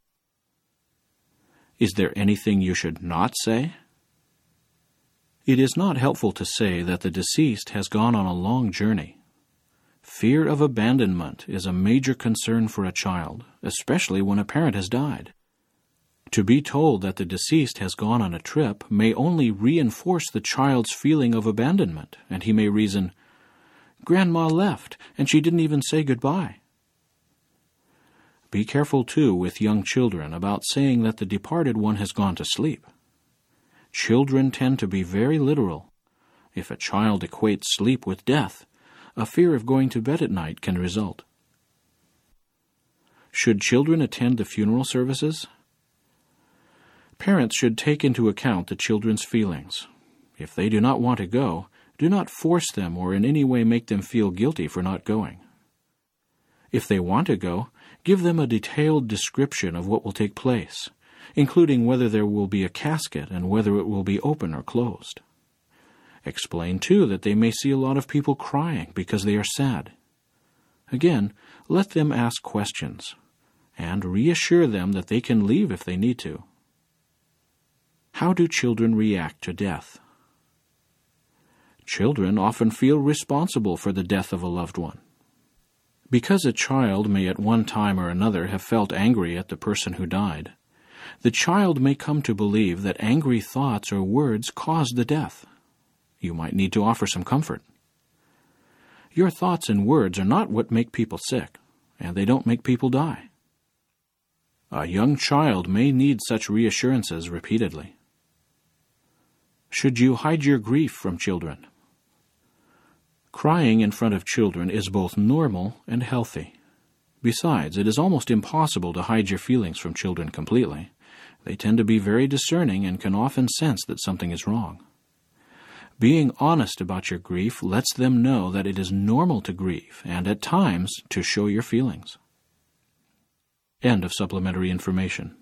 Is there anything you should not say? It is not helpful to say that the deceased has gone on a long journey. Fear of abandonment is a major concern for a child, especially when a parent has died. To be told that the deceased has gone on a trip may only reinforce the child's feeling of abandonment, and he may reason, "Grandma left, and she didn't even say goodbye." Be careful, too, with young children about saying that the departed one has gone to sleep. Children tend to be very literal. If a child equates sleep with death, a fear of going to bed at night can result. Should children attend the funeral services? Parents should take into account the children's feelings. If they do not want to go, do not force them or in any way make them feel guilty for not going. If they want to go, give them a detailed description of what will take place, including whether there will be a casket and whether it will be open or closed. Explain, too, that they may see a lot of people crying because they are sad. Again, let them ask questions, and reassure them that they can leave if they need to. How do children react to death? Children often feel responsible for the death of a loved one. Because a child may at one time or another have felt angry at the person who died, the child may come to believe that angry thoughts or words caused the death. You might need to offer some comfort. Your thoughts and words are not what make people sick, and they don't make people die. A young child may need such reassurances repeatedly. Should you hide your grief from children? Crying in front of children is both normal and healthy. Besides, it is almost impossible to hide your feelings from children completely. They tend to be very discerning and can often sense that something is wrong. Being honest about your grief lets them know that it is normal to grieve and, at times, to show your feelings. End of supplementary information.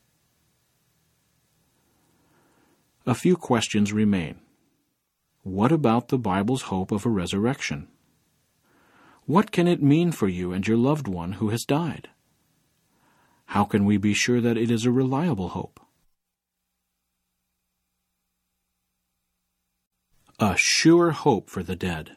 A few questions remain. What about the Bible's hope of a resurrection? What can it mean for you and your loved one who has died? How can we be sure that it is a reliable hope? A sure hope for the dead.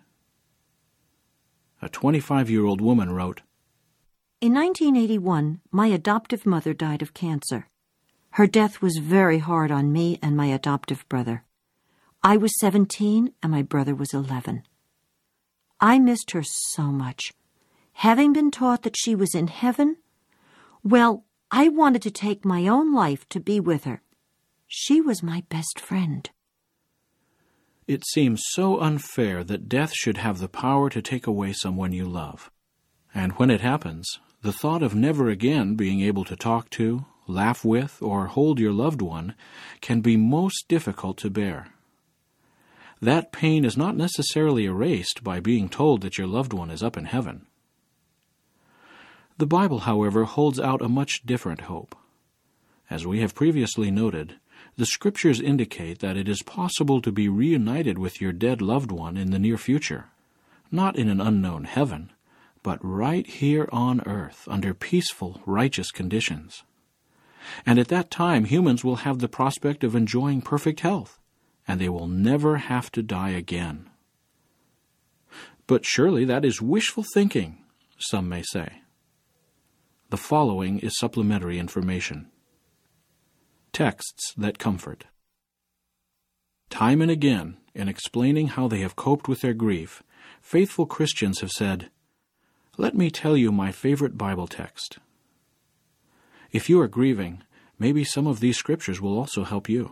A 25-year-old woman wrote, In 1981, my adoptive mother died of cancer. Her death was very hard on me and my adoptive brother. I was 17 and my brother was 11. I missed her so much. Having been taught that she was in heaven, well, I wanted to take my own life to be with her. She was my best friend. It seems so unfair that death should have the power to take away someone you love. And when it happens, the thought of never again being able to talk to, laugh with, or hold your loved one can be most difficult to bear. That pain is not necessarily erased by being told that your loved one is up in heaven. The Bible, however, holds out a much different hope. As we have previously noted, the Scriptures indicate that it is possible to be reunited with your dead loved one in the near future, not in an unknown heaven, but right here on earth under peaceful, righteous conditions. And at that time, humans will have the prospect of enjoying perfect health, and they will never have to die again. But surely that is wishful thinking, some may say. The following is supplementary information. Texts that comfort. Time and again, in explaining how they have coped with their grief, faithful Christians have said, "Let me tell you my favorite Bible text." If you are grieving, maybe some of these scriptures will also help you.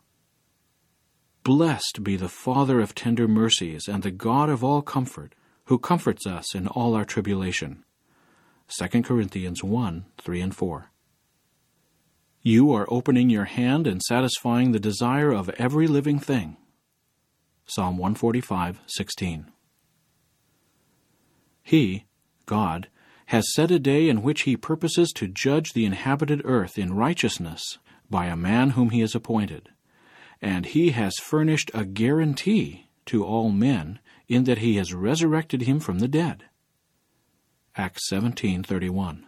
Blessed be the Father of tender mercies and the God of all comfort, who comforts us in all our tribulation. 2 Corinthians 1, 3 and 4. You are opening your hand and satisfying the desire of every living thing. Psalm 145, 16. He, God, has set a day in which he purposes to judge the inhabited earth in righteousness by a man whom he has appointed, and he has furnished a guarantee to all men in that he has resurrected him from the dead. Acts 17:31.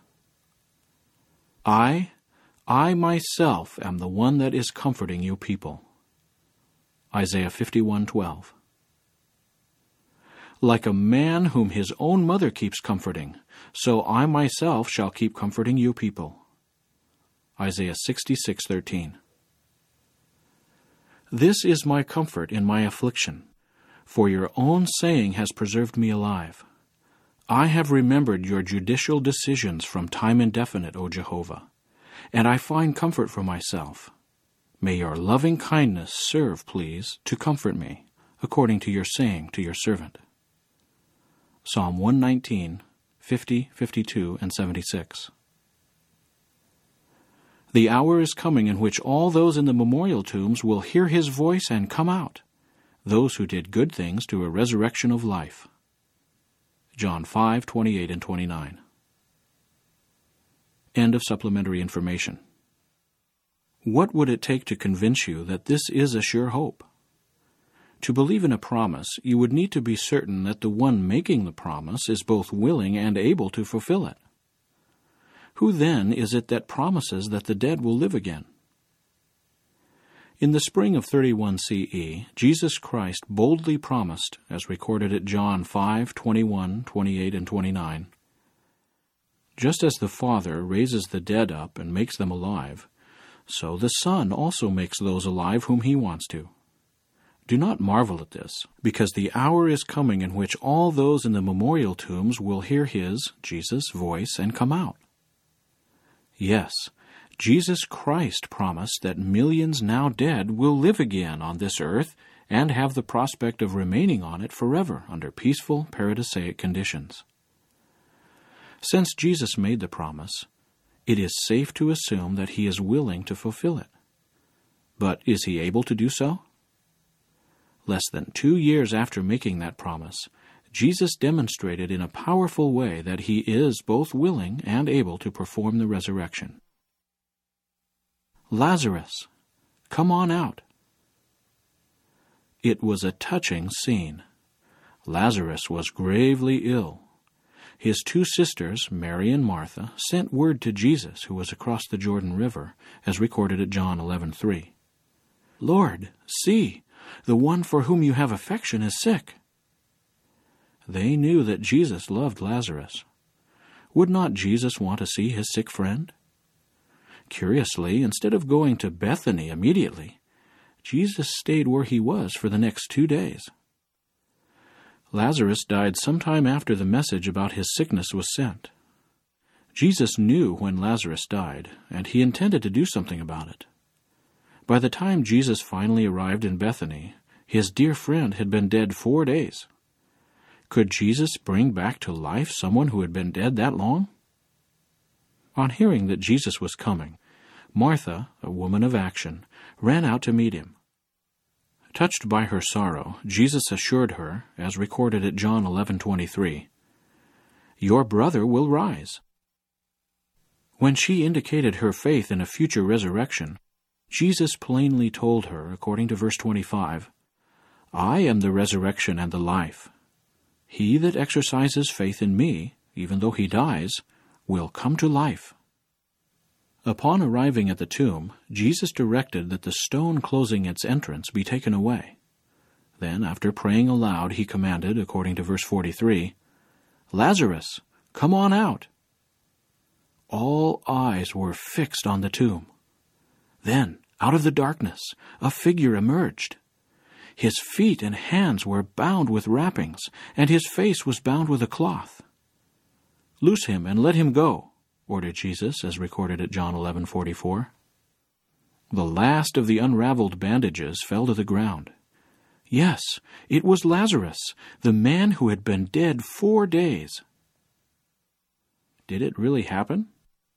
I myself am the one that is comforting you people. Isaiah 51:12. Like a man whom his own mother keeps comforting, so I myself shall keep comforting you people. Isaiah 66:13. This is my comfort in my affliction, for your own saying has preserved me alive. I have remembered your judicial decisions from time indefinite, O Jehovah, and I find comfort for myself. May your loving kindness serve, please, to comfort me, according to your saying to your servant. Psalm 119, 50, 52, and 76. The hour is coming in which all those in the memorial tombs will hear his voice and come out, those who did good things to a resurrection of life. John 5:28 and 29. End of supplementary information. What would it take to convince you that this is a sure hope? To believe in a promise, you would need to be certain that the one making the promise is both willing and able to fulfill it. Who then is it that promises that the dead will live again? In the spring of 31 CE, Jesus Christ boldly promised, as recorded at John 5:21, 28, and 29, "Just as the Father raises the dead up and makes them alive, so the Son also makes those alive whom he wants to. Do not marvel at this, because the hour is coming in which all those in the memorial tombs will hear his, Jesus' voice and come out." Yes, Jesus Christ promised that millions now dead will live again on this earth and have the prospect of remaining on it forever under peaceful paradisaic conditions. Since Jesus made the promise, it is safe to assume that he is willing to fulfill it. But is he able to do so? Less than 2 years after making that promise, Jesus demonstrated in a powerful way that he is both willing and able to perform the resurrection. Lazarus, come on out. It was a touching scene. Lazarus was gravely ill. His 2 sisters, Mary and Martha, sent word to Jesus, who was across the Jordan River, as recorded at John 11:3. "Lord, see, the one for whom you have affection is sick." They knew that Jesus loved Lazarus. Would not Jesus want to see his sick friend? Curiously, instead of going to Bethany immediately, Jesus stayed where he was for the next 2 days. Lazarus died sometime after the message about his sickness was sent. Jesus knew when Lazarus died, and he intended to do something about it. By the time Jesus finally arrived in Bethany, his dear friend had been dead 4 days. Could Jesus bring back to life someone who had been dead that long? On hearing that Jesus was coming, Martha, a woman of action, ran out to meet him. Touched by her sorrow, Jesus assured her, as recorded at John 11:23, "Your brother will rise." When she indicated her faith in a future resurrection, Jesus plainly told her, according to verse 25, "I am the resurrection and the life. He that exercises faith in me, even though he dies, will come to life." Upon arriving at the tomb, Jesus directed that the stone closing its entrance be taken away. Then, after praying aloud, he commanded, according to verse 43, "Lazarus, come on out." All eyes were fixed on the tomb. Then, out of the darkness, a figure emerged. His feet and hands were bound with wrappings, and his face was bound with a cloth. "Loose him and let him go," ordered Jesus, as recorded at John 11:44. The last of the unraveled bandages fell to the ground. Yes, it was Lazarus, the man who had been dead 4 days. Did it really happen?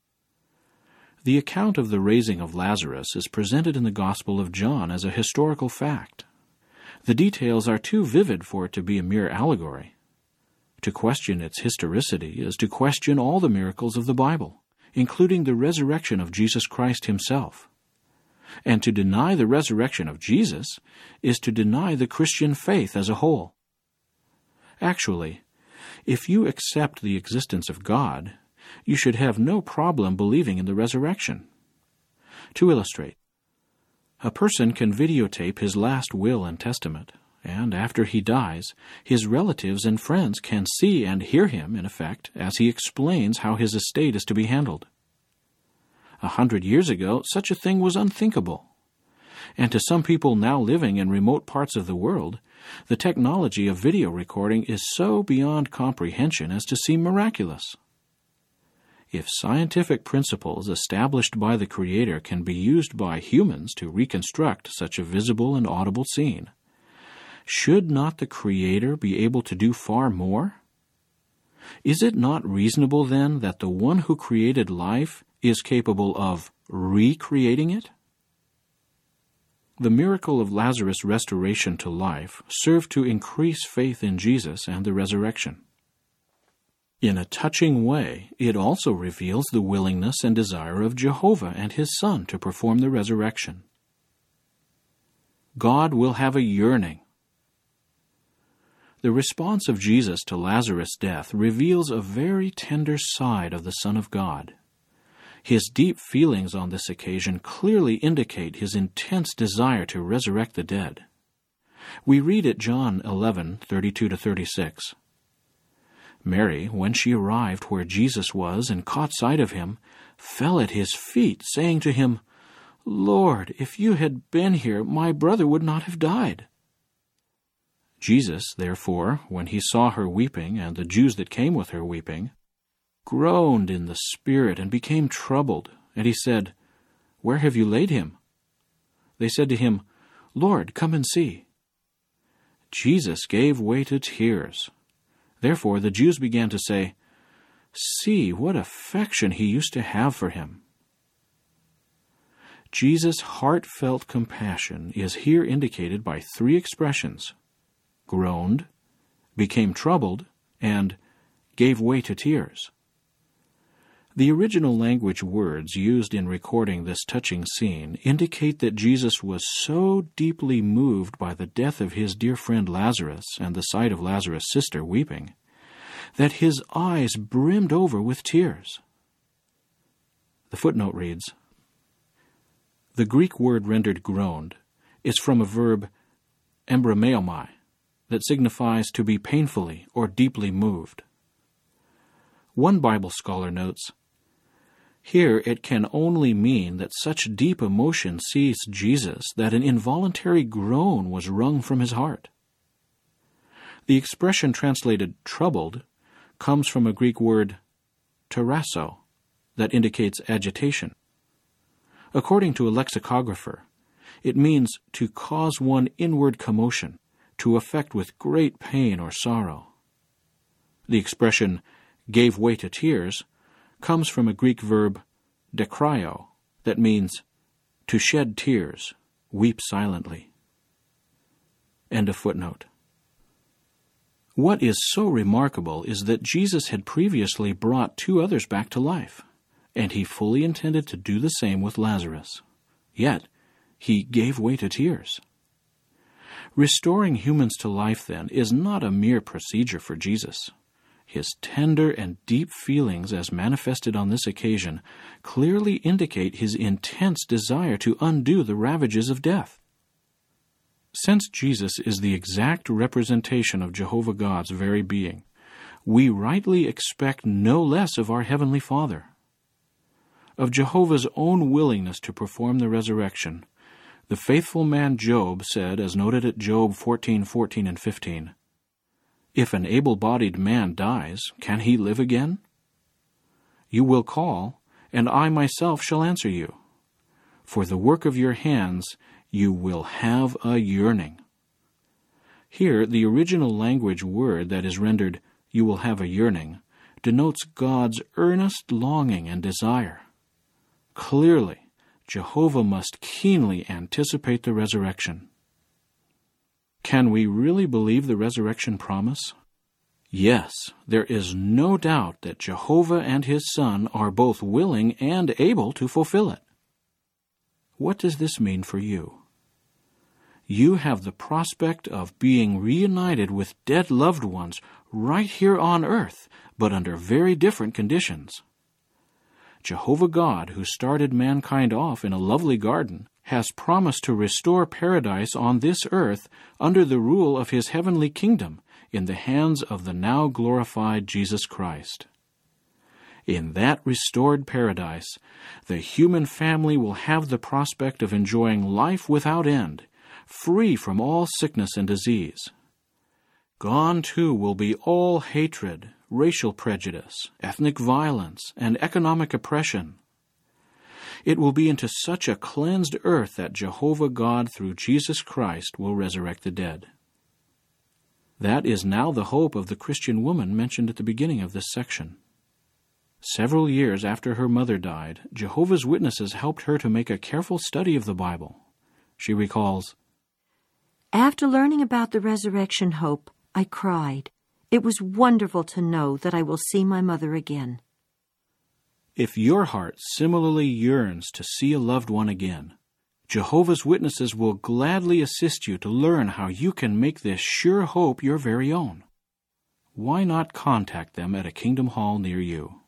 The account of the raising of Lazarus is presented in the Gospel of John as a historical fact. The details are too vivid for it to be a mere allegory. To question its historicity is to question all the miracles of the Bible, including the resurrection of Jesus Christ himself. And to deny the resurrection of Jesus is to deny the Christian faith as a whole. Actually, if you accept the existence of God, you should have no problem believing in the resurrection. To illustrate, a person can videotape his last will and testament, and after he dies, his relatives and friends can see and hear him, in effect, as he explains how his estate is to be handled. 100 years ago, such a thing was unthinkable. And to some people now living in remote parts of the world, the technology of video recording is so beyond comprehension as to seem miraculous. If scientific principles established by the Creator can be used by humans to reconstruct such a visible and audible scene, should not the Creator be able to do far more? Is it not reasonable, then, that the one who created life is capable of recreating it? The miracle of Lazarus' restoration to life served to increase faith in Jesus and the resurrection. In a touching way, it also reveals the willingness and desire of Jehovah and his Son to perform the resurrection. God will have a yearning. The response of Jesus to Lazarus' death reveals a very tender side of the Son of God. His deep feelings on this occasion clearly indicate his intense desire to resurrect the dead. We read at John 11:32-36. Mary, when she arrived where Jesus was and caught sight of him, fell at his feet, saying to him, "Lord, if you had been here, my brother would not have died." Jesus, therefore, when he saw her weeping, and the Jews that came with her weeping, groaned in the spirit and became troubled, and he said, "Where have you laid him?" They said to him, "Lord, come and see." Jesus gave way to tears. Therefore the Jews began to say, "See what affection he used to have for him." Jesus' heartfelt compassion is here indicated by three expressions: groaned, became troubled, and gave way to tears. The original language words used in recording this touching scene indicate that Jesus was so deeply moved by the death of his dear friend Lazarus and the sight of Lazarus' sister weeping, that his eyes brimmed over with tears. The footnote reads, the Greek word rendered groaned is from a verb embrameomai that signifies to be painfully or deeply moved. One Bible scholar notes, here it can only mean that such deep emotion seized Jesus that an involuntary groan was wrung from his heart. The expression translated troubled comes from a Greek word tarasso that indicates agitation. According to a lexicographer, it means to cause one inward commotion, to affect with great pain or sorrow. The expression gave way to tears comes from a Greek verb dekryo that means to shed tears, weep silently. End of footnote. What is so remarkable is that Jesus had previously brought two others back to life, and he fully intended to do the same with Lazarus. Yet, he gave way to tears. Restoring humans to life, then, is not a mere procedure for Jesus. His tender and deep feelings, as manifested on this occasion, clearly indicate his intense desire to undo the ravages of death. Since Jesus is the exact representation of Jehovah God's very being, we rightly expect no less of our Heavenly Father. Of Jehovah's own willingness to perform the resurrection, the faithful man Job said, as noted at Job 14:14 and 15, "If an able-bodied man dies, can he live again? You will call, and I myself shall answer you. For the work of your hands you will have a yearning." Here, the original language word that is rendered, "you will have a yearning," denotes God's earnest longing and desire. Clearly, Jehovah must keenly anticipate the resurrection. Can we really believe the resurrection promise? Yes, there is no doubt that Jehovah and His Son are both willing and able to fulfill it. What does this mean for you? You have the prospect of being reunited with dead loved ones right here on earth, but under very different conditions. Jehovah God, who started mankind off in a lovely garden, has promised to restore paradise on this earth under the rule of His heavenly kingdom in the hands of the now glorified Jesus Christ. In that restored paradise, the human family will have the prospect of enjoying life without end, free from all sickness and disease. Gone, too, will be all hatred, racial prejudice, ethnic violence, and economic oppression. It will be into such a cleansed earth that Jehovah God, through Jesus Christ, will resurrect the dead. That is now the hope of the Christian woman mentioned at the beginning of this section. Several years after her mother died, Jehovah's Witnesses helped her to make a careful study of the Bible. She recalls, "After learning about the resurrection hope, I cried. It was wonderful to know that I will see my mother again." If your heart similarly yearns to see a loved one again, Jehovah's Witnesses will gladly assist you to learn how you can make this sure hope your very own. Why not contact them at a Kingdom Hall near you?